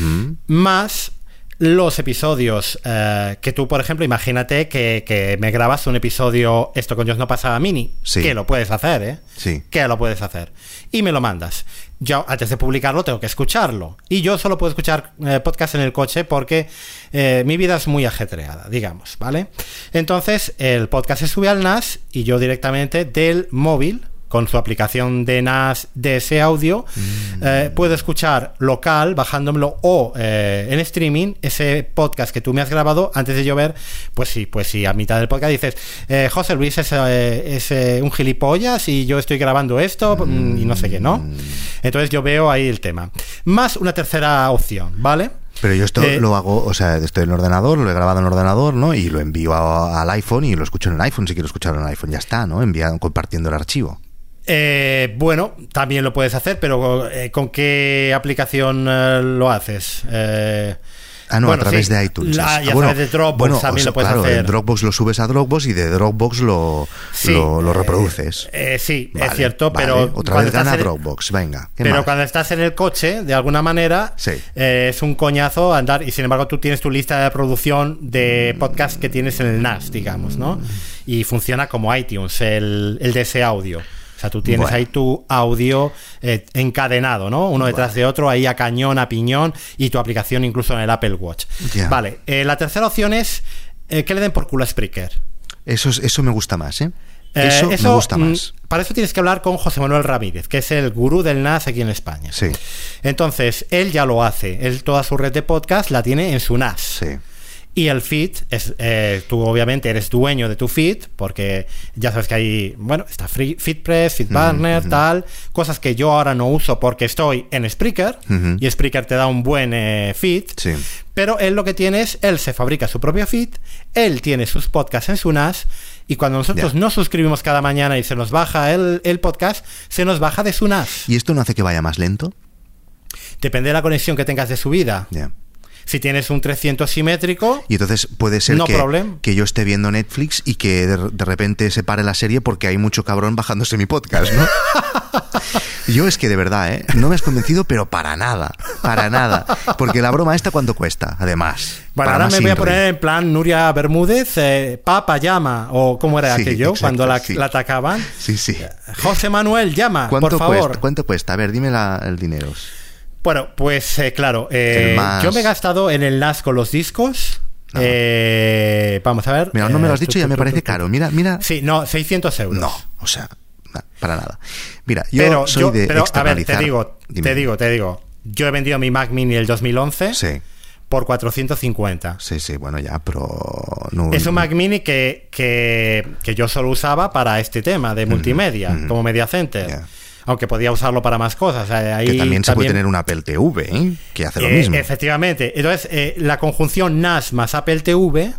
Más los episodios que tú, por ejemplo, imagínate que me grabas un episodio, esto con Dios no pasaba mini, que lo puedes hacer, que lo puedes hacer, y me lo mandas. Yo antes de publicarlo tengo que escucharlo, y yo solo puedo escuchar podcast en el coche porque mi vida es muy ajetreada, digamos, ¿vale? Entonces el podcast se sube al NAS y yo directamente del móvil, con su aplicación de NAS de ese audio, puedo escuchar local, bajándomelo, o en streaming, ese podcast que tú me has grabado antes de llover. Pues sí, a mitad del podcast dices, José Luis es un gilipollas y yo estoy grabando esto y no sé qué, ¿no? Entonces yo veo ahí el tema. Más una tercera opción, ¿vale? Pero yo esto lo hago, o sea, estoy en el ordenador, lo he grabado en el ordenador, ¿no? Y lo envío al iPhone y lo escucho en el iPhone. Si quiero escucharlo en el iPhone, ya está, ¿no? Compartiendo el archivo. Bueno, también lo puedes hacer, pero ¿con qué aplicación lo haces? A través de iTunes. A través de Dropbox también lo puedes hacer. En Dropbox lo subes a Dropbox y de Dropbox lo reproduces. Sí, vale, es cierto, pero... Otra vez gana Dropbox, venga. Pero cuando estás en el coche, de alguna manera, es un coñazo andar, y sin embargo tú tienes tu lista de producción de podcast que tienes en el NAS, digamos, ¿no? Y funciona como iTunes, el de ese audio. O sea, tú tienes ahí tu audio encadenado, ¿no? Uno detrás de otro, ahí a cañón, a piñón, y tu aplicación incluso en el Apple Watch. Vale, la tercera opción es que le den por culo a Spreaker. Eso me gusta más, ¿eh? Eso me gusta más. Para eso tienes que hablar con José Manuel Ramírez, que es el gurú del NAS aquí en España. Sí. Entonces, él ya lo hace. Él toda su red de podcast la tiene en su NAS. Sí. Y el feed, tú obviamente eres dueño de tu feed, porque ya sabes que hay, bueno, está FeedPress, FeedBurner, tal, cosas que yo ahora no uso porque estoy en Spreaker, y Spreaker te da un buen feed, Sí. pero él lo que tiene es, él se fabrica su propio feed, él tiene sus podcasts en su NAS, y cuando nosotros nos suscribimos cada mañana y se nos baja el podcast, se nos baja de su NAS. ¿Y esto no hace que vaya más lento? Depende de la conexión que tengas de subida. Ya. Si tienes un 300 simétrico, Y entonces puede ser no problem. que yo esté viendo Netflix y que de repente se pare la serie porque hay mucho cabrón bajándose mi podcast, ¿no? Yo es que de verdad, no me has convencido, pero para nada, porque la broma esta ¿cuánto cuesta? Además, bueno, ahora me voy a poner en plan Nuria Bermúdez, Papa llama, o ¿cómo era Sí, aquello? exacto, cuando la sí. atacaban. Sí. José Manuel llama, por favor. ¿Cuánto cuesta? A ver, dime el dinero. Bueno, pues claro, yo me he gastado en el NAS con los discos. Vamos a ver. Mira, no me lo has dicho y ya me parece caro. Mira. Sí, no, 600 euros. No, o sea, para nada. Mira, yo soy de externalizar. A ver, te digo. Yo he vendido mi Mac Mini el 2011 Sí. por 450. Sí, bueno, ya, pero... No, Es un Mac Mini que yo solo usaba para este tema de multimedia, como Media Center. Yeah. Aunque podía usarlo para más cosas. Ahí que también se puede tener un Apple TV, que hace lo mismo. Efectivamente. Entonces, la conjunción NAS más Apple TV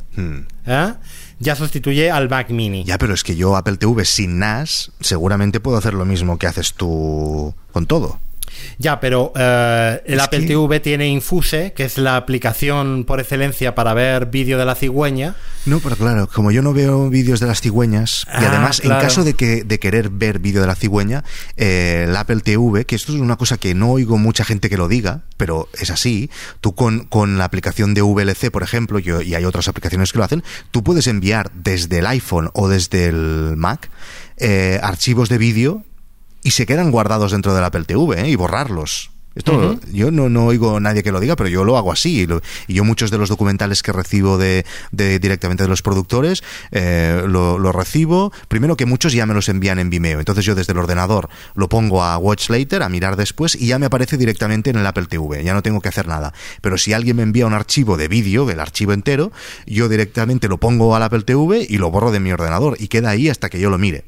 ya sustituye al Mac Mini. Ya, pero es que yo Apple TV sin NAS seguramente puedo hacer lo mismo que haces tú con todo. Ya, pero el Apple TV tiene Infuse, que es la aplicación por excelencia para ver vídeo de la cigüeña. No, pero claro, como yo no veo vídeos de las cigüeñas, y además, claro. en caso de querer ver vídeo de la cigüeña, el Apple TV, que esto es una cosa que no oigo mucha gente que lo diga, pero es así, tú con la aplicación de VLC, por ejemplo, y hay otras aplicaciones que lo hacen, tú puedes enviar desde el iPhone o desde el Mac archivos de vídeo y se quedan guardados dentro del Apple TV, y borrarlos. Esto yo no oigo a nadie que lo diga, pero yo lo hago así. Y yo muchos de los documentales que recibo directamente de los productores, lo recibo. Primero que muchos ya me los envían en Vimeo. Entonces yo desde el ordenador lo pongo a Watch Later, a mirar después, y ya me aparece directamente en el Apple TV. Ya no tengo que hacer nada. Pero si alguien me envía un archivo de vídeo, el archivo entero, yo directamente lo pongo al Apple TV y lo borro de mi ordenador. Y queda ahí hasta que yo lo mire.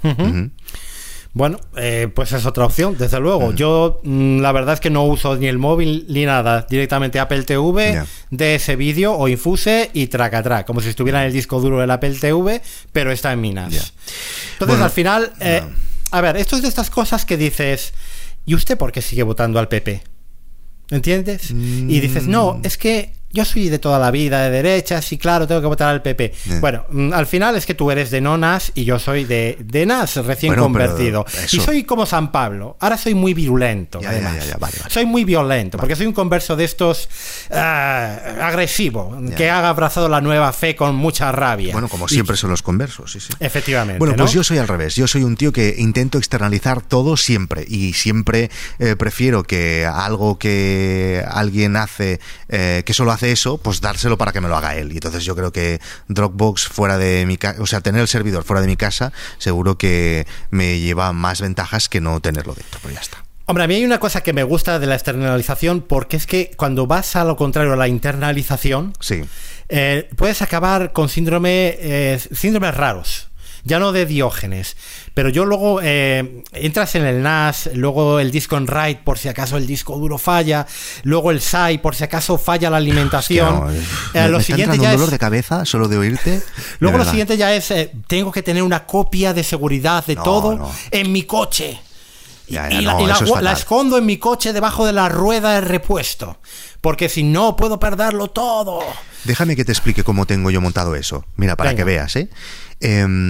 Bueno, pues es otra opción, desde luego. Yo la verdad es que no uso ni el móvil ni nada, directamente Apple TV, de ese vídeo o Infuse y traca, como si estuviera en el disco duro del Apple TV, pero está en mi NAS. Entonces, bueno, al final, a ver, esto es de estas cosas que dices, ¿y usted por qué sigue votando al PP? ¿Entiendes? Y dices, no, es que yo soy de toda la vida de derechas y claro, tengo que votar al PP. Bueno, al final es que tú eres de no NAS y yo soy de NAS recién convertido. Y soy como San Pablo. Ahora soy muy virulento, además. Vale. Soy muy violento, porque soy un converso de estos agresivo, que ha abrazado la nueva fe con mucha rabia. Bueno, como siempre son los conversos, sí. Efectivamente. Bueno, pues ¿no? yo soy al revés. Yo soy un tío que intento externalizar todo siempre. Y siempre prefiero que algo que alguien hace, que solo hace eso, pues dárselo para que me lo haga él. Y entonces yo creo que Dropbox fuera de mi casa, o sea, tener el servidor fuera de mi casa, seguro que me lleva más ventajas que no tenerlo dentro, pero ya está. Hombre, a mí hay una cosa que me gusta de la externalización, porque es que cuando vas a lo contrario a la internalización, puedes acabar con síndromes raros. Ya no de Diógenes, pero yo luego entras en el NAS, luego el disco en RAID por si acaso el disco duro falla, luego el SAI por si acaso falla la alimentación. Hostia, no. Me está entrando un dolor de cabeza solo de oírte. Luego lo siguiente ya es tengo que tener una copia de seguridad de todo en mi coche. La escondo en mi coche debajo de la rueda de repuesto, porque si no puedo perderlo todo. Déjame que te explique cómo tengo yo montado eso. Mira, para que veas,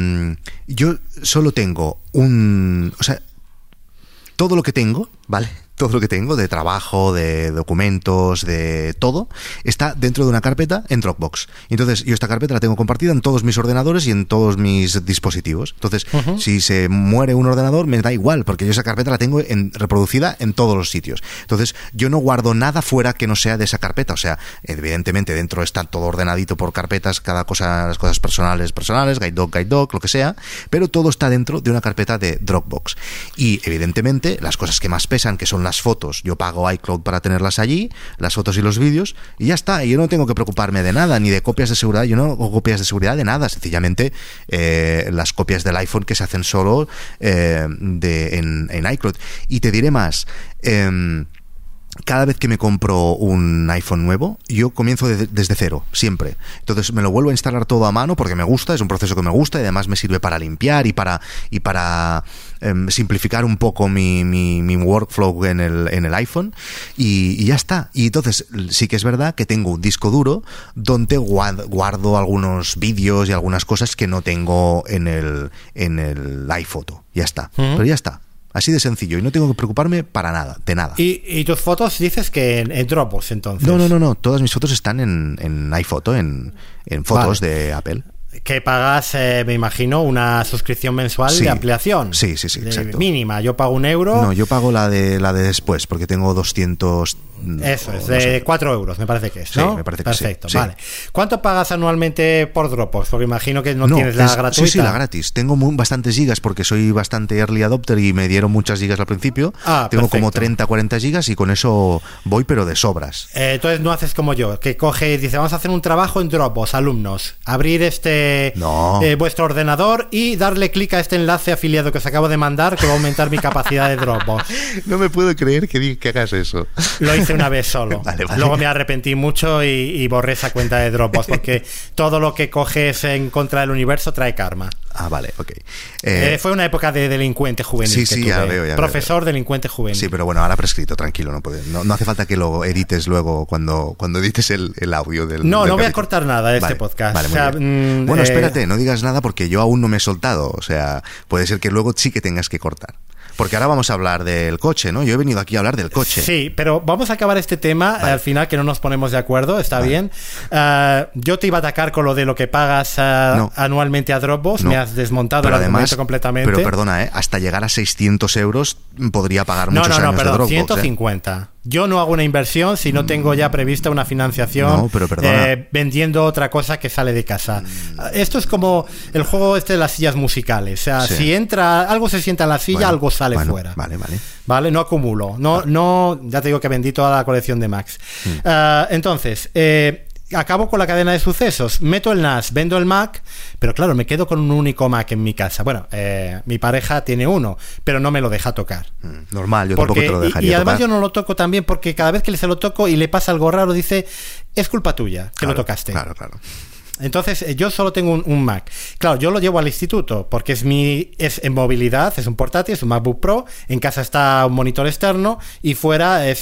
yo solo tengo o sea, todo lo que tengo, ¿vale? todo lo que tengo de trabajo, de documentos, de todo, está dentro de una carpeta en Dropbox. Entonces, yo esta carpeta la tengo compartida en todos mis ordenadores y en todos mis dispositivos. Entonces, si se muere un ordenador, me da igual, porque yo esa carpeta la tengo reproducida en todos los sitios. Entonces, yo no guardo nada fuera que no sea de esa carpeta. O sea, evidentemente dentro está todo ordenadito por carpetas, cada cosa, las cosas personales, Guide Dog, lo que sea, pero todo está dentro de una carpeta de Dropbox. Y evidentemente, las cosas que más pesan, que son las fotos, yo pago iCloud para tenerlas allí, las fotos y los vídeos, y ya está. Y yo no tengo que preocuparme de nada, ni de copias de seguridad. Yo no hago copias de seguridad de nada. Sencillamente, las copias del iPhone que se hacen solo en iCloud. Y te diré más. Cada vez que me compro un iPhone nuevo, yo comienzo desde cero, siempre. Entonces me lo vuelvo a instalar todo a mano porque me gusta, es un proceso que me gusta y además me sirve para limpiar y para simplificar un poco mi workflow en el iPhone y ya está. Y entonces sí que es verdad que tengo un disco duro donde guardo algunos vídeos y algunas cosas que no tengo en el iPhoto. Ya está, pero ya está. Así de sencillo, y no tengo que preocuparme para nada, de nada. ¿Y tus fotos dices que en Dropbox, entonces? No, todas mis fotos están en iPhoto, en fotos de Apple. Que pagas, me imagino, una suscripción mensual de ampliación. Sí, exacto. Mínima, yo pago €1. No, yo pago la de después, porque tengo 200... Eso es, de 4 euros, me parece que es, ¿no? Sí, me parece que perfecto, sí. Vale. ¿Cuánto pagas anualmente por Dropbox? Porque imagino que no tienes la gratuita. Sí, la gratis. Tengo bastantes gigas porque soy bastante early adopter y me dieron muchas gigas al principio. Tengo como 30, 40 gigas y con eso voy, pero de sobras. Entonces no haces como yo, que coge y dice, vamos a hacer un trabajo en Dropbox, alumnos. Abrir vuestro ordenador y darle clic a este enlace afiliado que os acabo de mandar, que va a aumentar mi capacidad de Dropbox. No me puedo creer que hagas eso. Lo hice una vez solo. Vale. Luego me arrepentí mucho y borré esa cuenta de Dropbox porque todo lo que coges en contra del universo trae karma. Vale, ok. Fue una época de delincuente juvenil. Sí, ya veo. Profesor delincuente juvenil. Sí, pero bueno, ahora prescrito, tranquilo, no hace falta que lo edites luego cuando edites el audio del No voy capítulo. a cortar nada de este podcast. Vale, bueno, espérate, no digas nada porque yo aún no me he soltado. O sea, puede ser que luego sí que tengas que cortar. Porque ahora vamos a hablar del coche, ¿no? Yo he venido aquí a hablar del coche. Sí, pero vamos a acabar este tema al final, que no nos ponemos de acuerdo, está bien. Yo te iba a atacar con lo de lo que pagas anualmente a Dropbox, me has desmontado el argumento completamente. Pero perdona, hasta llegar a 600 euros podría pagar muchos años de Dropbox. 150. Yo no hago una inversión si no tengo ya prevista una financiación vendiendo otra cosa que sale de casa. Esto es como el juego de las sillas musicales. O sea, si entra, algo se sienta en la silla, algo sale fuera. Vale, no acumulo. No, ya te digo que vendí toda la colección de Macs. Entonces, acabo con la cadena de sucesos. Meto el NAS, vendo el Mac, pero claro, me quedo con un único Mac en mi casa. Bueno, mi pareja tiene uno, pero no me lo deja tocar. Normal, yo tampoco te lo dejaría y además tocar. yo no lo toco también porque cada vez que se lo toco y le pasa algo raro, dice, es culpa tuya que lo tocaste. Claro. Entonces yo solo tengo un Mac. Claro, yo lo llevo al instituto porque es en movilidad, es un portátil, es un MacBook Pro. En casa está un monitor externo y fuera es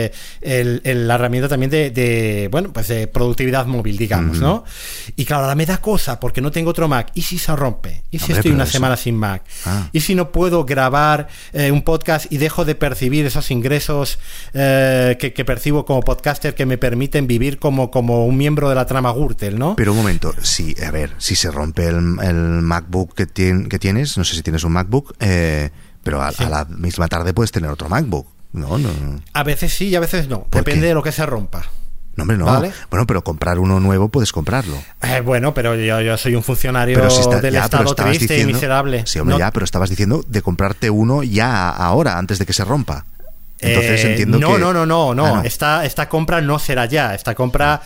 la herramienta también de productividad móvil, digamos, ¿no? Y claro, ahora me da cosa porque no tengo otro Mac. ¿Y si se rompe? ¿Y si estoy una semana sin Mac? ¿Y si no puedo grabar un podcast y dejo de percibir esos ingresos que percibo como podcaster que me permiten vivir como un miembro de la trama Gürtel, ¿no? Pero un momento, si se rompe el MacBook que tienes, no sé si tienes un MacBook, pero a la misma tarde puedes tener otro MacBook. No. A veces sí y a veces no. Depende de lo que se rompa. No, hombre, no. ¿Vale? Bueno, pero comprar uno nuevo puedes comprarlo. Pero yo soy un funcionario del Estado triste y miserable. Sí, hombre, pero estabas diciendo de comprarte uno ya ahora, antes de que se rompa. Entonces entiendo que... No. Esta compra no será ya. Esta compra,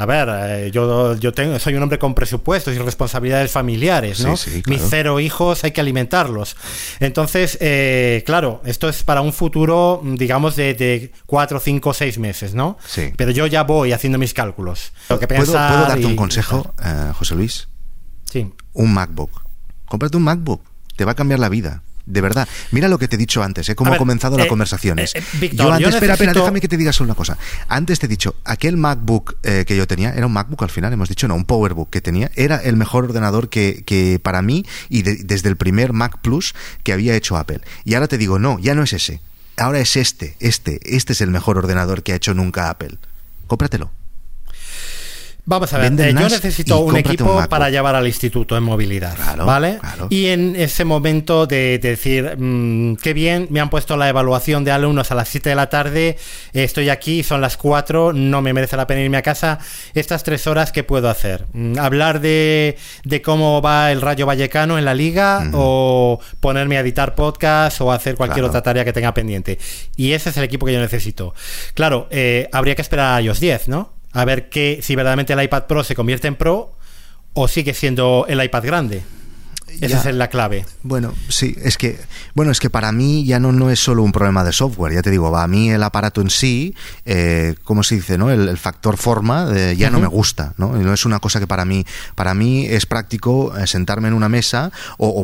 yo soy un hombre con presupuestos y responsabilidades familiares, ¿no? Sí, claro. Mis 0 hijos hay que alimentarlos. Entonces, claro, esto es para un futuro, digamos, de 4, 5, 6 meses, ¿no? Sí. Pero yo ya voy haciendo mis cálculos. ¿Puedo darte un consejo, José Luis? Sí. Un MacBook. Cómprate un MacBook. Te va a cambiar la vida. De verdad, mira lo que te he dicho antes, cómo ha comenzado la conversación. Víctor, espera, déjame que te diga solo una cosa. Antes te he dicho, aquel MacBook que yo tenía, era un MacBook al final, hemos dicho, no, un PowerBook que tenía, era el mejor ordenador que para mí, y desde el primer Mac Plus que había hecho Apple. Y ahora te digo, no, ya no es ese. ahora es este es el mejor ordenador que ha hecho nunca Apple. Cómpratelo. Vamos a ver, yo necesito un equipo para llevar al instituto en movilidad, claro, ¿vale? Claro. Y en ese momento de decir, qué bien, me han puesto la evaluación de alumnos a las 7 de la tarde, estoy aquí, son las 4, no me merece la pena irme a casa, estas 3 horas, ¿qué puedo hacer? ¿Hablar de cómo va el Rayo Vallecano en la Liga o ponerme a editar podcast o hacer cualquier otra tarea que tenga pendiente? Y ese es el equipo que yo necesito. Claro, habría que esperar a iOS 10, ¿no? A ver si verdaderamente el iPad Pro se convierte en Pro o sigue siendo el iPad grande. Esa es la clave. Bueno, sí, es que para mí ya no es solo un problema de software, ya te digo, a mí el aparato en sí, ¿cómo se dice, no? El factor forma ya no me gusta, ¿no? No es una cosa que para mí es práctico sentarme en una mesa o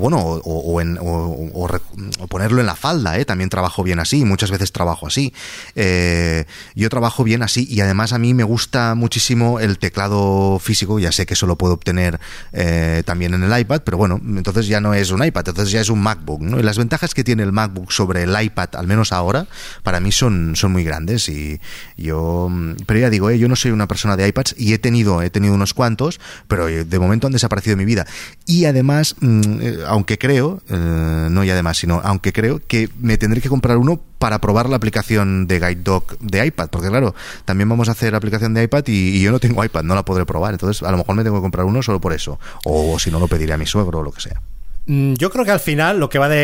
ponerlo en la falda, también trabajo bien así, muchas veces trabajo así. Yo trabajo bien así y además a mí me gusta muchísimo el teclado físico, ya sé que eso lo puedo obtener también en el iPad, pero bueno, entonces ya no es un iPad, entonces ya es un MacBook, ¿no? Y las ventajas que tiene el MacBook sobre el iPad, al menos ahora, para mí son muy grandes. Pero ya digo, yo no soy una persona de iPads y he tenido unos cuantos, pero de momento han desaparecido de mi vida. Y además, aunque creo que me tendré que comprar uno para probar la aplicación de Guide Dog de iPad, porque claro, también vamos a hacer aplicación de iPad y yo no tengo iPad, no la podré probar, entonces a lo mejor me tengo que comprar uno solo por eso, o si no lo pediré a mi suegro o lo que sea. Yo creo que al final lo que va a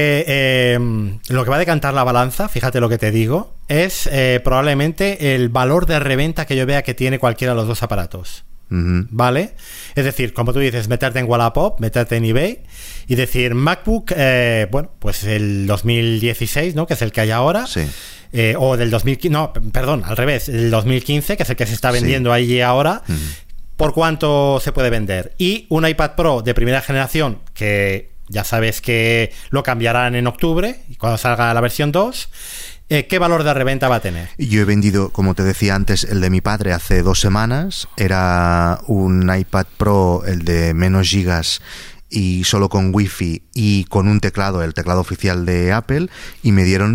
decantar la balanza, fíjate lo que te digo, es probablemente el valor de reventa que yo vea que tiene cualquiera de los dos aparatos. ¿Vale? Es decir, como tú dices, meterte en Wallapop, meterte en eBay y decir MacBook, pues el 2016, ¿no? Que es el que hay ahora. Sí. O del 2015, no, perdón, al revés, el 2015, que es el que se está vendiendo ahí ahora. ¿Por cuánto se puede vender? Y un iPad Pro de primera generación, que ya sabes que lo cambiarán en octubre, cuando salga la versión 2. ¿Qué valor de reventa va a tener? Yo he vendido, como te decía antes, el de mi padre hace 2 semanas. Era un iPad Pro, el de menos gigas y solo con Wi-Fi y con un teclado, el teclado oficial de Apple, y me dieron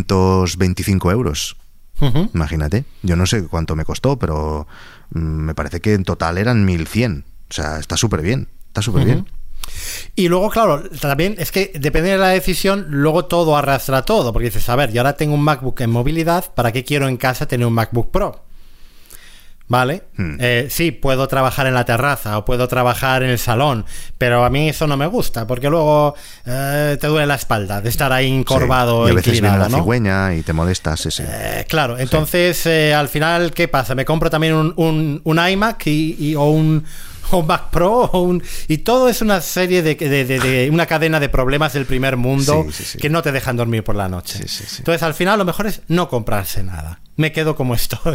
925 euros. Imagínate. Yo no sé cuánto me costó, pero me parece que en total eran 1.100. O sea, está súper bien. Está súper bien. Y luego, claro, también es que depende de la decisión, luego todo arrastra todo, porque dices, a ver, yo ahora tengo un MacBook en movilidad, ¿para qué quiero en casa tener un MacBook Pro? ¿Vale? Sí, puedo trabajar en la terraza o puedo trabajar en el salón, pero a mí eso no me gusta, porque luego te duele la espalda de estar ahí encorvado, y a veces inclinado, viene la ¿no? cigüeña y te molestas. Claro, entonces al final, ¿qué pasa? Me compro también un iMac o un Mac Pro y todo es una serie de una cadena de problemas del primer mundo que no te dejan dormir por la noche. Entonces al final lo mejor es no comprarse nada. Me quedo como estoy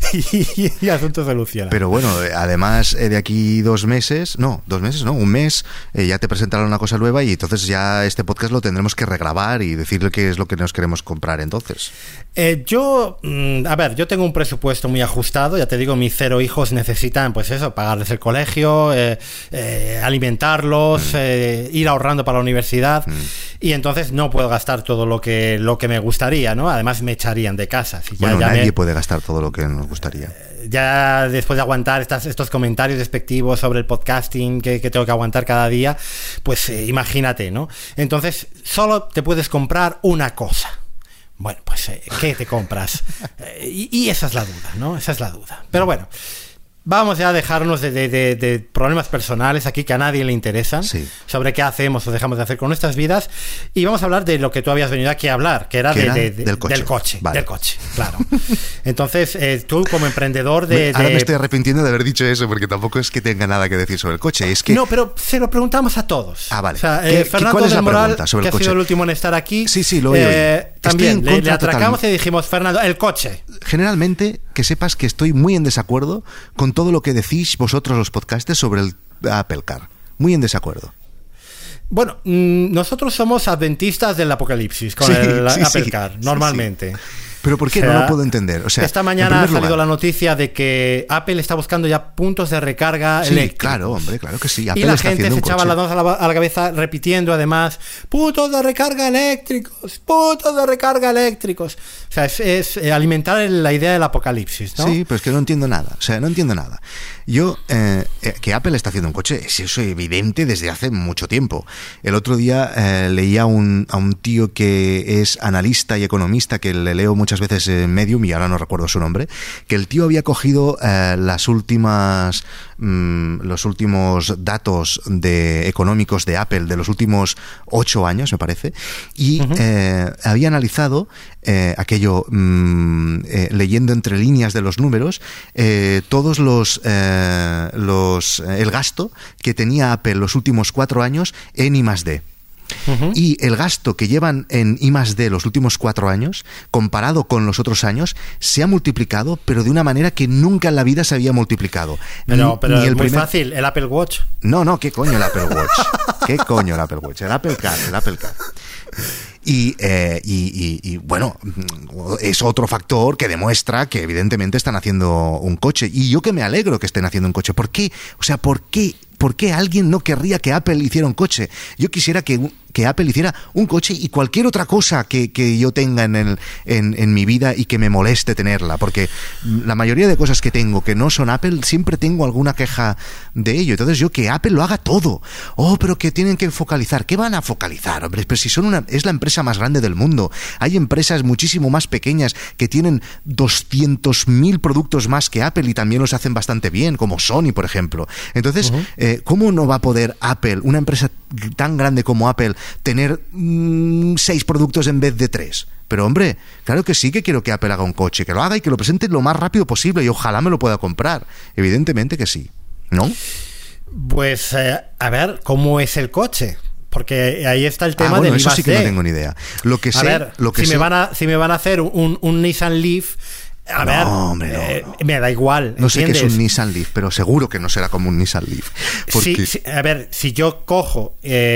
y asunto solucionado. Pero bueno, además de aquí 2 meses, un mes, ya te presentarán una cosa nueva y entonces ya este podcast lo tendremos que regrabar y decirle qué es lo que nos queremos comprar entonces. Yo tengo un presupuesto muy ajustado, ya te digo, mis 0 hijos necesitan, pues eso, pagarles el colegio, alimentarlos, ir ahorrando para la universidad y entonces no puedo gastar todo lo que me gustaría, ¿no? Además me echarían de casa. Si nadie puede gastar todo lo que nos gustaría. Ya después de aguantar estos comentarios despectivos sobre el podcasting que tengo que aguantar cada día, pues imagínate, ¿no? Entonces solo te puedes comprar una cosa. Bueno, pues ¿qué te compras? Y esa es la duda, ¿no? Esa es la duda. Pero bueno, vamos ya a dejarnos de problemas personales aquí que a nadie le interesan, sobre qué hacemos o dejamos de hacer con nuestras vidas, y vamos a hablar de lo que tú habías venido aquí a hablar, que era del coche. Vale. Del coche, claro. Entonces, tú como emprendedor ahora me estoy arrepintiendo de haber dicho eso, porque tampoco es que tenga nada que decir sobre el coche, es que... No, pero se lo preguntamos a todos. Ah, vale. O sea, Fernando ¿cuál es la del Moral, pregunta sobre que el coche? ha sido el último en estar aquí, Sí, lo he también le atracamos y dijimos, Fernando, el coche. Generalmente, que sepas que estoy muy en desacuerdo con todo lo que decís vosotros los podcasters sobre el Apple Car. Muy en desacuerdo. Bueno, nosotros somos adventistas del apocalipsis con el Apple Car, normalmente. ¿Pero por qué? No lo puedo entender. O sea, esta mañana ha salido la noticia de que Apple está buscando ya puntos de recarga eléctricos. Claro, hombre, claro que sí. Apple y la está gente se echaba las manos a la cabeza repitiendo además, puntos de recarga eléctricos, puntos de recarga electrónicos. O sea, es alimentar la idea del apocalipsis, ¿no? Sí, pero es que no entiendo nada. O sea, no entiendo nada. Yo, que Apple está haciendo un coche, es eso evidente desde hace mucho tiempo. El otro día leía a un tío que es analista y economista, que le leo muchas veces en Medium y ahora no recuerdo su nombre, que el tío había cogido los últimos datos económicos de Apple de los últimos 8 años, me parece, y había analizado aquello, leyendo entre líneas de los números, todos el gasto que tenía Apple los últimos 4 años en I+D. Y el gasto que llevan en I+D los últimos 4 años, comparado con los otros años, se ha multiplicado, pero de una manera que nunca en la vida se había multiplicado. Pero es muy fácil, el Apple Watch. No, ¿qué coño el Apple Watch? ¿Qué coño el Apple Watch? El Apple Car. Y bueno, es otro factor que demuestra que evidentemente están haciendo un coche. Y yo que me alegro que estén haciendo un coche. ¿Por qué? O sea, ¿por qué alguien no querría que Apple hiciera un coche? Yo quisiera que Apple hiciera un coche y cualquier otra cosa que yo tenga en mi vida y que me moleste tenerla, porque la mayoría de cosas que tengo que no son Apple, siempre tengo alguna queja de ello. Entonces yo que Apple lo haga todo. Pero que tienen que focalizar. ¿Qué van a focalizar, hombre? Pero si es la empresa más grande del mundo. Hay empresas muchísimo más pequeñas que tienen 200.000 productos más que Apple y también los hacen bastante bien, como Sony, por ejemplo. Entonces, ¿cómo no va a poder Apple, una empresa tan grande como Apple, tener 6 productos en vez de 3? Pero hombre, claro que sí que quiero que Apple haga un coche, que lo haga y que lo presente lo más rápido posible y ojalá me lo pueda comprar. Evidentemente que sí, ¿no? Pues a ver, ¿cómo es el coche? Porque ahí está el tema del eso I+D. sí que no tengo ni idea. Si me van a hacer un Nissan Leaf, hombre, me da igual. No sé qué es ¿entiendes? un Nissan Leaf, pero seguro que no será como un Nissan Leaf. Porque... si yo cojo...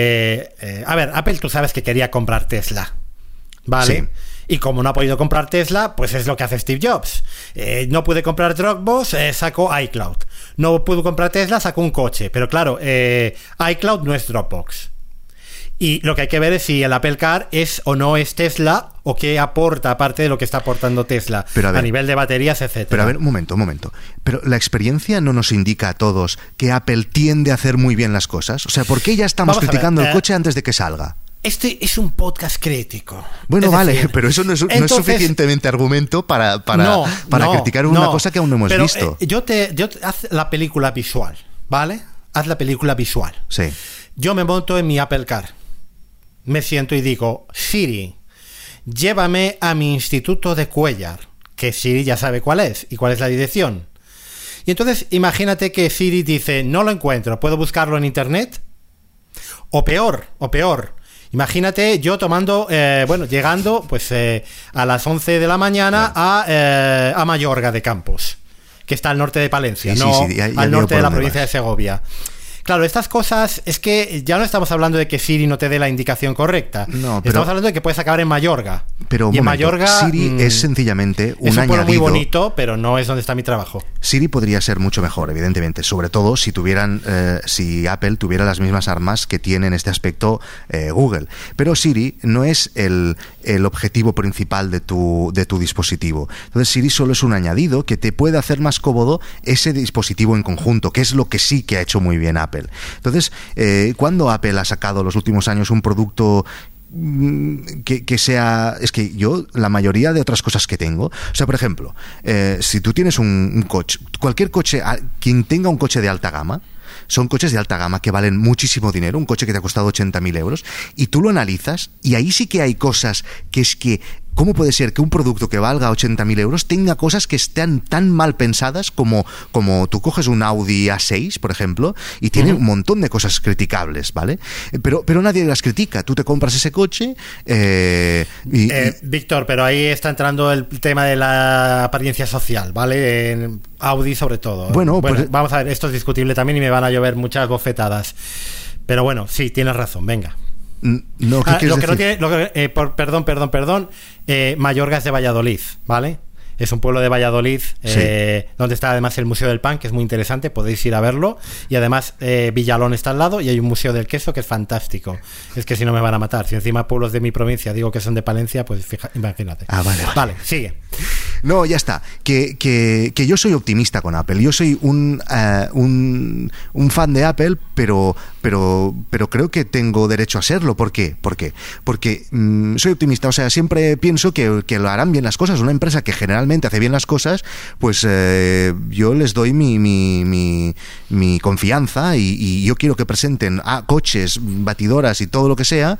Apple, tú sabes que quería comprar Tesla, ¿vale? Sí. Y como no ha podido comprar Tesla, pues es lo que hace Steve Jobs. No pude comprar Dropbox, sacó iCloud. No pudo comprar Tesla, sacó un coche. Pero claro, iCloud no es Dropbox. Y lo que hay que ver es si el Apple Car es o no es Tesla, o qué aporta aparte de lo que está aportando Tesla, a nivel de baterías, etcétera. Pero a ver, un momento. Pero la experiencia no nos indica a todos que Apple tiende a hacer muy bien las cosas. O sea, ¿por qué ya estamos criticando el coche antes de que salga? Este es un podcast crítico. Bueno, vale, pero eso no es suficientemente argumento para criticar una cosa que aún no hemos visto. Haz la película visual, ¿vale? Haz la película visual. Sí. Yo me monto en mi Apple Car. Me siento y digo, Siri, llévame a mi instituto de Cuellar, que Siri ya sabe cuál es y cuál es la dirección. Y entonces imagínate que Siri dice, no lo encuentro, ¿puedo buscarlo en internet? O peor, imagínate yo llegando pues a las 11 de la mañana a Mayorga de Campos, que está al norte de Palencia, al norte de la provincia de Segovia. Claro, estas cosas es que ya no estamos hablando de que Siri no te dé la indicación correcta. Estamos hablando de que puedes acabar en Mayorga. Pero y en Mayorga, Siri es sencillamente un añadido. Es un pueblo muy bonito, pero no es donde está mi trabajo. Siri podría ser mucho mejor, evidentemente, sobre todo si si Apple tuviera las mismas armas que tiene en este aspecto Google. Pero Siri no es el objetivo principal de tu dispositivo. Entonces Siri solo es un añadido que te puede hacer más cómodo ese dispositivo en conjunto, que es lo que sí que ha hecho muy bien Apple. Entonces, ¿cuándo Apple ha sacado los últimos años un producto que sea... Es que yo, la mayoría de otras cosas que tengo... O sea, por ejemplo, si tú tienes un coche, cualquier coche, quien tenga un coche de alta gama, son coches de alta gama que valen muchísimo dinero, un coche que te ha costado 80.000 euros, y tú lo analizas, y ahí sí que hay cosas que es que... ¿Cómo puede ser que un producto que valga 80.000 euros tenga cosas que estén tan mal pensadas como tú coges un Audi A6, por ejemplo, y tiene un montón de cosas criticables, ¿vale? Pero nadie las critica. Tú te compras ese coche Víctor, pero ahí está entrando el tema de la apariencia social, ¿vale? En Audi sobre todo. Bueno, pues, vamos a ver, esto es discutible también y me van a llover muchas bofetadas. Pero bueno, sí, tienes razón, venga. No, ¿qué quieres decir? Perdón. Mayorga es de Valladolid, ¿vale? Es un pueblo de Valladolid, Sí. donde está además el Museo del Pan, que es muy interesante, podéis ir a verlo. Y además Villalón está al lado y hay un museo del queso que es fantástico. Es que si no me van a matar. Si encima pueblos de mi provincia digo que son de Palencia, pues imagínate. Vale, sigue. No, ya está. Que yo soy optimista con Apple. Yo soy un fan de Apple, pero creo que tengo derecho a serlo. ¿Por qué? Porque soy optimista. O sea, siempre pienso que lo harán bien las cosas. Una empresa que generalmente hace bien las cosas, pues yo les doy mi confianza y yo quiero que presenten coches, batidoras y todo lo que sea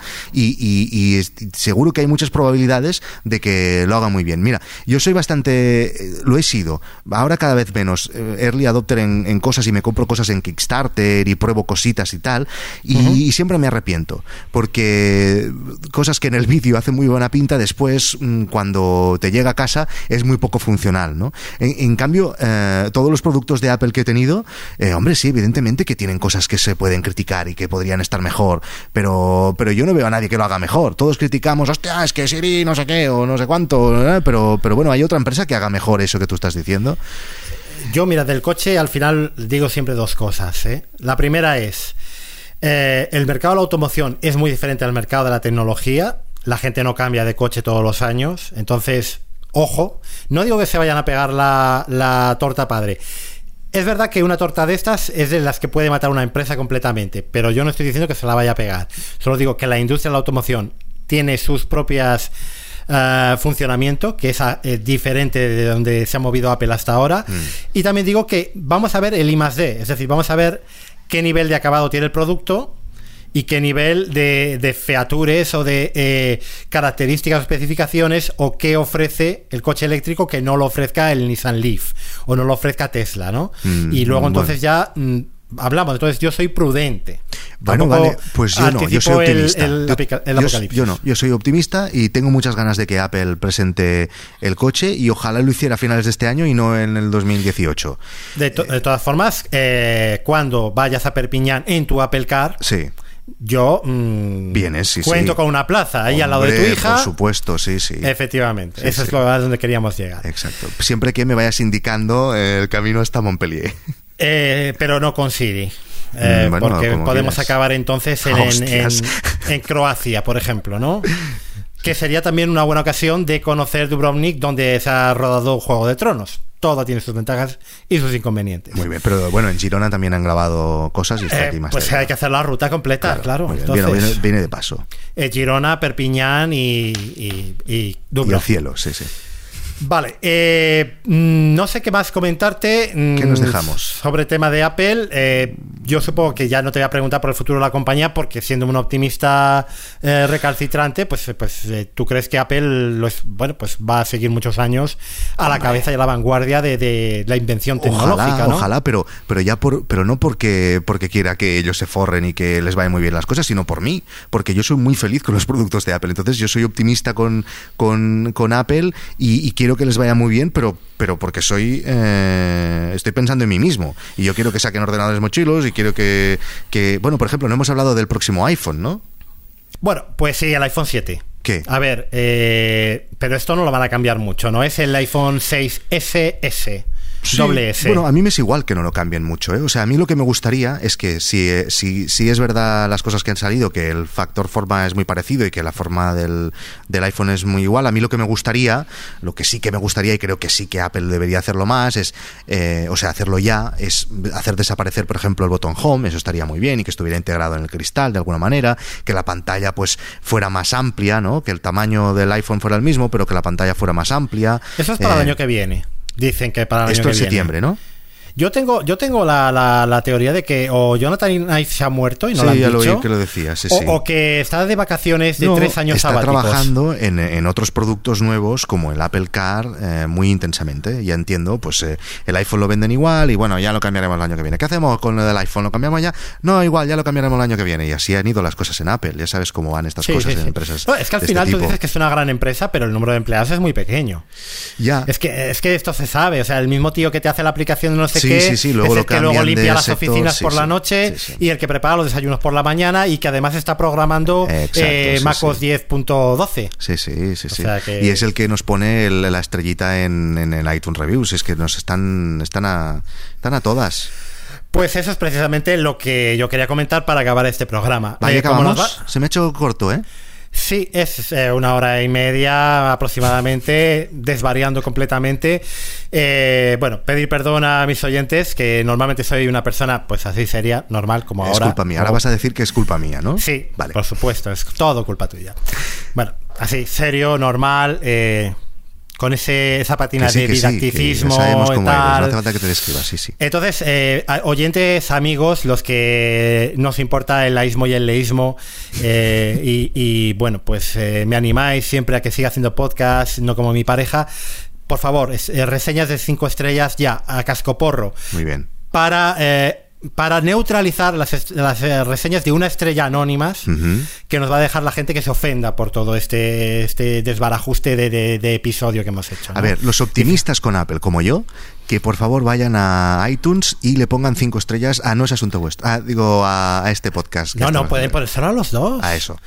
y seguro que hay muchas probabilidades de que lo hagan muy bien. Mira, yo soy lo he sido, ahora cada vez menos early adopter en cosas y me compro cosas en Kickstarter y pruebo cositas y tal y siempre me arrepiento porque cosas que en el vídeo hacen muy buena pinta, después cuando te llega a casa es muy poco funcional, ¿no? En cambio, todos los productos de Apple que he tenido, hombre, sí, evidentemente que tienen cosas que se pueden criticar y que podrían estar mejor, pero yo no veo a nadie que lo haga mejor. Todos criticamos, hostia, es que Siri no sé qué o no sé cuánto, pero bueno, hay otra empresa que haga mejor eso que tú estás diciendo. Yo, mira, del coche al final digo siempre dos cosas, ¿eh? La primera es, el mercado de la automoción es muy diferente al mercado de la tecnología. La gente no cambia de coche todos los años, entonces ojo, no digo que se vayan a pegar la torta padre. Es verdad que una torta de estas es de las que puede matar una empresa completamente, pero yo no estoy diciendo que se la vaya a pegar. Solo digo que la industria de la automoción tiene sus propias funcionamiento, que es diferente de donde se ha movido Apple hasta ahora. Y también digo que vamos a ver el I+D, es decir, vamos a ver qué nivel de acabado tiene el producto y qué nivel de features o de características o especificaciones o qué ofrece el coche eléctrico que no lo ofrezca el Nissan Leaf o no lo ofrezca Tesla, ¿no? Y luego entonces ya hablamos. Entonces yo soy prudente. Bueno, vale, pues yo no, yo soy optimista. El apocalipsis. Yo soy optimista y tengo muchas ganas de que Apple presente el coche y ojalá lo hiciera a finales de este año y no en el 2018. De todas formas, cuando vayas a Perpiñán en tu Apple Car, sí, yo vienes, cuento con una plaza ahí al lado de tu hija. Por supuesto, sí. Efectivamente, sí, eso sí. es lo a donde queríamos llegar. Exacto. Siempre que me vayas indicando el camino hasta Montpellier. Pero no con Siri. Bueno, porque podemos quieras. acabar entonces en Croacia, por ejemplo, ¿no? Que sería también una buena ocasión de conocer Dubrovnik, donde se ha rodado Juego de Tronos. Todo tiene sus ventajas y sus inconvenientes. Muy bien, pero bueno, en Girona también han grabado cosas y está aquí más pues cerca. hay que hacer la ruta completa, claro. Entonces, viene de paso. Girona, Perpiñán y Dubrovnik. Y el cielo, sí. Vale, no sé qué más comentarte. ¿Qué nos dejamos? Sobre el tema de Apple. Yo supongo que ya no te voy a preguntar por el futuro de la compañía, porque siendo un optimista recalcitrante, pues tú crees que Apple pues va a seguir muchos años a la cabeza y a la vanguardia de la invención tecnológica, ¿no? Ojalá, pero no porque quiera que ellos se forren y que les vayan muy bien las cosas, sino por mí, porque yo soy muy feliz con los productos de Apple. Entonces yo soy optimista con Apple y quiero que les vaya muy bien, pero porque estoy pensando en mí mismo y yo quiero que saquen ordenadores mochilos y quiero que bueno, por ejemplo, no hemos hablado del próximo iPhone, ¿no? Bueno, pues sí, el iPhone 7. ¿Qué? A ver, pero esto no lo van a cambiar mucho, ¿no? Es el iPhone 6SS. Sí, doble S. Bueno, a mí me es igual que no lo cambien mucho, ¿eh? O sea, a mí lo que me gustaría es que si es verdad las cosas que han salido, que el factor forma es muy parecido y que la forma del iPhone es muy igual, a mí lo que sí que me gustaría y creo que sí que Apple debería hacerlo más es, hacerlo ya, es hacer desaparecer, por ejemplo, el botón Home. Eso estaría muy bien y que estuviera integrado en el cristal de alguna manera, que la pantalla pues fuera más amplia, ¿no? Que el tamaño del iPhone fuera el mismo, pero que la pantalla fuera más amplia. Eso es para el año que viene. Dicen que para el año que viene. Esto en septiembre, ¿no? Yo tengo la teoría de que o Jonathan Ive se ha muerto y no lo han dicho. Sí, ya lo oí que lo decía, sí. O que está de vacaciones de 3 años está sabáticos. trabajando en otros productos nuevos como el Apple Car muy intensamente. Ya entiendo, pues el iPhone lo venden igual y bueno, ya lo cambiaremos el año que viene. ¿Qué hacemos con lo del iPhone? ¿Lo cambiamos ya? No, igual, ya lo cambiaremos el año que viene. Y así han ido las cosas en Apple. Ya sabes cómo van estas cosas en empresas. No, es que al final tú dices que es una gran empresa, pero el número de empleados es muy pequeño. Ya. Es que esto se sabe. O sea, el mismo tío que te hace la aplicación de no sé Sí, qué, sí, sí, luego es lo el que luego cambian de limpia las sector, oficinas sí, por la sí, noche sí, sí. y el que prepara los desayunos por la mañana y que además está programando Exacto, sí, MacOS sí. 10.12. Sí, sí, sí, O sí. sea que- Y es el que nos pone la estrellita en el iTunes Reviews. Es que nos están a todas. Pues eso es precisamente lo que yo quería comentar para acabar este programa. Vaya, ¿Cómo nos acabamos. va? Se me ha hecho corto, ¿eh? Sí, es 1 hora y media aproximadamente, desvariando completamente. Bueno, pedir perdón a mis oyentes, que normalmente soy una persona pues así seria, normal, como Es ahora. culpa mía. Ahora vas a decir que es culpa mía, ¿no? Sí, Vale. por supuesto, es todo culpa tuya. Bueno, así, serio, normal, con esa patina de que didacticismo sabemos y cómo eres. tal. No hace falta que te describas, sí, sí. Entonces, oyentes, amigos, los que nos importa el laísmo y el leísmo, y bueno, pues me animáis siempre a que siga haciendo podcast, no como mi pareja. Por favor, reseñas de 5 estrellas ya, a cascoporro, Muy bien. para neutralizar las reseñas de 1 estrella anónimas, Ujú. que nos va a dejar la gente que se ofenda por todo este desbarajuste de episodio que hemos hecho, ¿no? A ver, los optimistas con Apple, como yo, que por favor vayan a iTunes y le pongan 5 estrellas a No es Asunto Vuestro. A este podcast. que No, estamos pueden haciendo. ponérselo a los dos. A eso.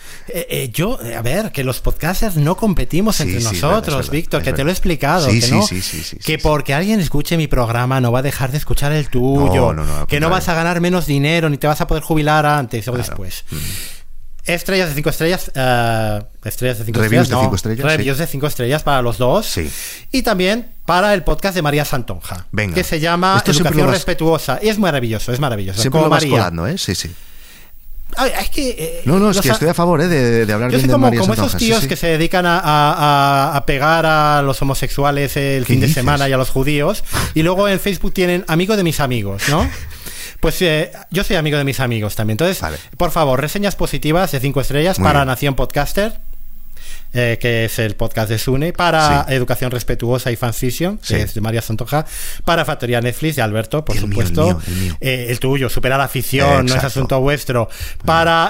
A ver, que los podcasters no competimos Sí, entre sí, es nosotros, verdad, Víctor, es que te verdad. lo he explicado. Sí, que sí, no, sí, que porque alguien escuche mi programa no va a dejar de escuchar el tuyo. No, al que no contrario. vas a ganar menos dinero, ni te vas a poder jubilar antes o Claro. después. Estrellas de 5 estrellas. Estrellas de 5 Reviews estrellas. de no. 5 estrellas, Reviews de 5 estrellas para los dos. Sí. Y también para el podcast de María Santonja. Venga. Que se llama Esto siempre Educación lo vas- Respetuosa. Y es maravilloso, es maravilloso. Siempre Como lo vas María. colando, ¿eh? Sí, sí. Ay, es que, No, es los que estoy a favor de hablar yo bien soy de como, María como esos Santonja. Sí, tíos sí. que se dedican a pegar a los homosexuales el ¿Qué fin de dices? semana y a los judíos, y luego en Facebook tienen amigo de mis amigos, ¿no? Pues yo soy amigo de mis amigos también. Entonces, Vale. por favor, reseñas positivas de 5 estrellas Muy para bien. Nación Podcaster, que es el podcast de Sune, para Sí. Educación Respetuosa y Fanfiction, que Sí. es de María Santonja, para Factoría Netflix de Alberto, por El mío, supuesto, el mío. el tuyo, Superar la Afición, no es Exacto. asunto vuestro, para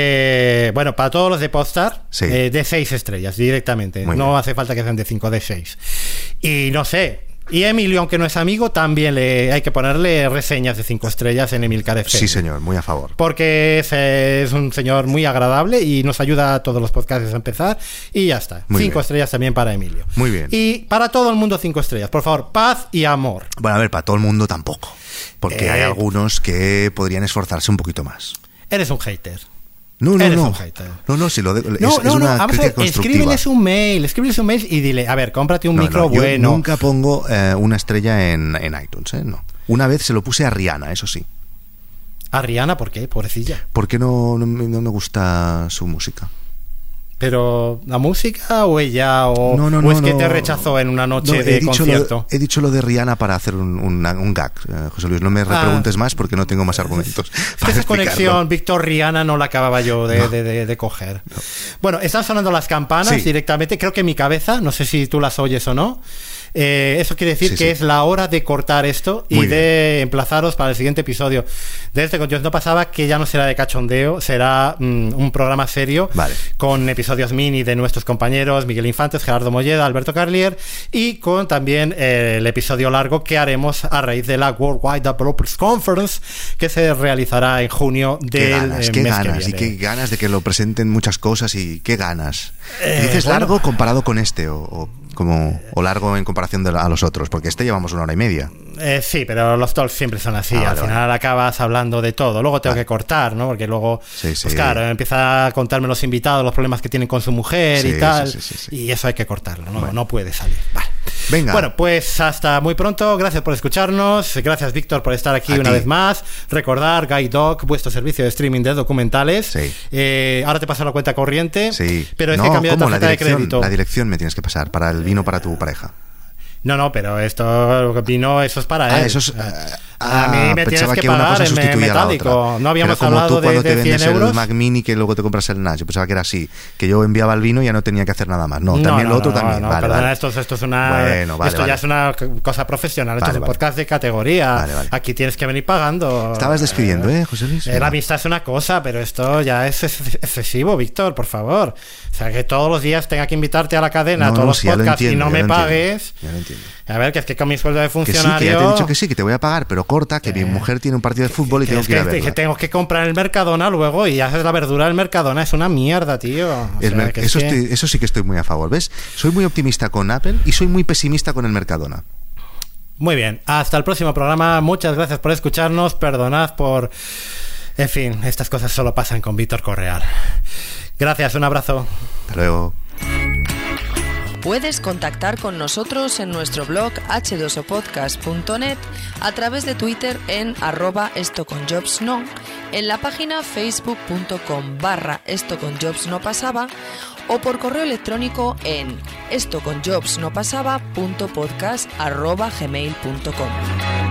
para todos los de Podstar, Sí. de 6 estrellas directamente, Muy no bien. hace falta que sean de 5, de 6. Y no sé, y Emilio, aunque no es amigo, también hay que ponerle reseñas de 5 estrellas en Emilcar FM. Sí, señor, muy a favor. Porque es un señor muy agradable y nos ayuda a todos los podcasts a empezar. Y ya está. Muy 5 bien. estrellas también para Emilio. Muy bien. Y para todo el mundo 5 estrellas. Por favor, paz y amor. Bueno, a ver, para todo el mundo tampoco. Porque hay Eh. algunos que podrían esforzarse un poquito más. Eres un hater. No, Eres no. un hater. No, si lo de, No, es una vamos a crítica ver, constructiva. escríbeles un mail y dile, a ver, cómprate un No, micro yo bueno. nunca pongo una estrella en iTunes, ¿eh? No. Una vez se lo puse a Rihanna, eso sí. A Rihanna, ¿por qué? Pobrecilla. Porque no me gusta su música. Pero, ¿la música o ella? ¿O, o es que te rechazó en una noche No, de concierto? He dicho lo de Rihanna para hacer un gag, José Luis. No me repreguntes más porque no tengo más argumentos. Es que para esa explicarlo. conexión Víctor-Rihanna no la acababa yo de coger. No. Bueno, están sonando las campanas Sí. directamente, creo que en mi cabeza, no sé si tú las oyes o no. Eso quiere decir Sí, que sí. es la hora de cortar esto y Muy de emplazaros para el siguiente episodio de este Con Dios no pasaba, que ya no será de cachondeo, será un programa serio, Vale. con episodios mini de nuestros compañeros Miguel Infantes, Gerardo Molleda, Alberto Carlier, y con también el episodio largo que haremos a raíz de la Worldwide Developers Conference, que se realizará en junio del Qué ganas, mes qué que ganas, y viene. qué ganas de que lo presenten muchas cosas y qué ganas. Dices bueno. largo comparado con este o largo en comparación a los otros, porque este llevamos 1 hora y media. Sí, pero los talks siempre son así. Vale, Al final acabas hablando de todo. Luego tengo que cortar, ¿no? Porque luego, Sí, sí. pues claro, empieza a contarme los invitados, los problemas que tienen con su mujer Sí, y tal. sí. Y eso hay que cortarlo, ¿no? Bueno. No puede salir. Vale. Venga. Bueno, pues hasta muy pronto. Gracias por escucharnos. Gracias, Víctor, por estar aquí A una ti. vez más. Recordar, Guide Doc, vuestro servicio de streaming de documentales. Sí. Ahora te paso la cuenta corriente. Sí. Pero es No, que he cambiado ¿cómo? tarjeta de crédito. La dirección me tienes que pasar para el vino para tu pareja. No, pero esto vino, eso es para él. Eso es. A mí me tienes pensaba que una pagar cosa en sustituía a la metálico. otra. No habíamos Pero como hablado tú cuando de te 100 vendes euros. el Mac Mini que luego te compras el NAS. Yo pensaba que era así, que yo enviaba el vino y ya no tenía que hacer nada más. No, también lo otro también. No, Vale, perdona, vale. esto es una. Bueno, vale, esto vale. ya es una cosa profesional. Esto Vale, es un vale. podcast de categoría. Vale, vale. Aquí tienes que venir pagando. Estabas despidiendo, José Luis. La amistad es una cosa, pero esto ya es excesivo, Víctor, por favor. O sea, que todos los días tenga que invitarte a la cadena, a todos los sí, ya lo podcasts y entiendo, no ya me lo entiendo. pagues. Ya lo entiendo. A ver, que es que con mi sueldo de Que sí, funcionario... que ya te he dicho que sí, que te voy a pagar, pero corta, que mi mujer tiene un partido de fútbol y tengo que ir a verla. Que tengo que comprar el Mercadona luego y haces la verdura del Mercadona. Es una mierda, tío. Eso sí que estoy muy a favor, ¿ves? Soy muy optimista con Apple y soy muy pesimista con el Mercadona. Muy bien, hasta el próximo programa. Muchas gracias por escucharnos. Perdonad por... En fin, estas cosas solo pasan con Víctor Correal. Gracias, un abrazo. Hasta luego. Puedes contactar con nosotros en nuestro blog h2opodcast.net, a través de Twitter en @estoconjobsno, en la página facebook.com/estoconjobsnopasaba o por correo electrónico en estoconjobsnopasaba.podcast@gmail.com.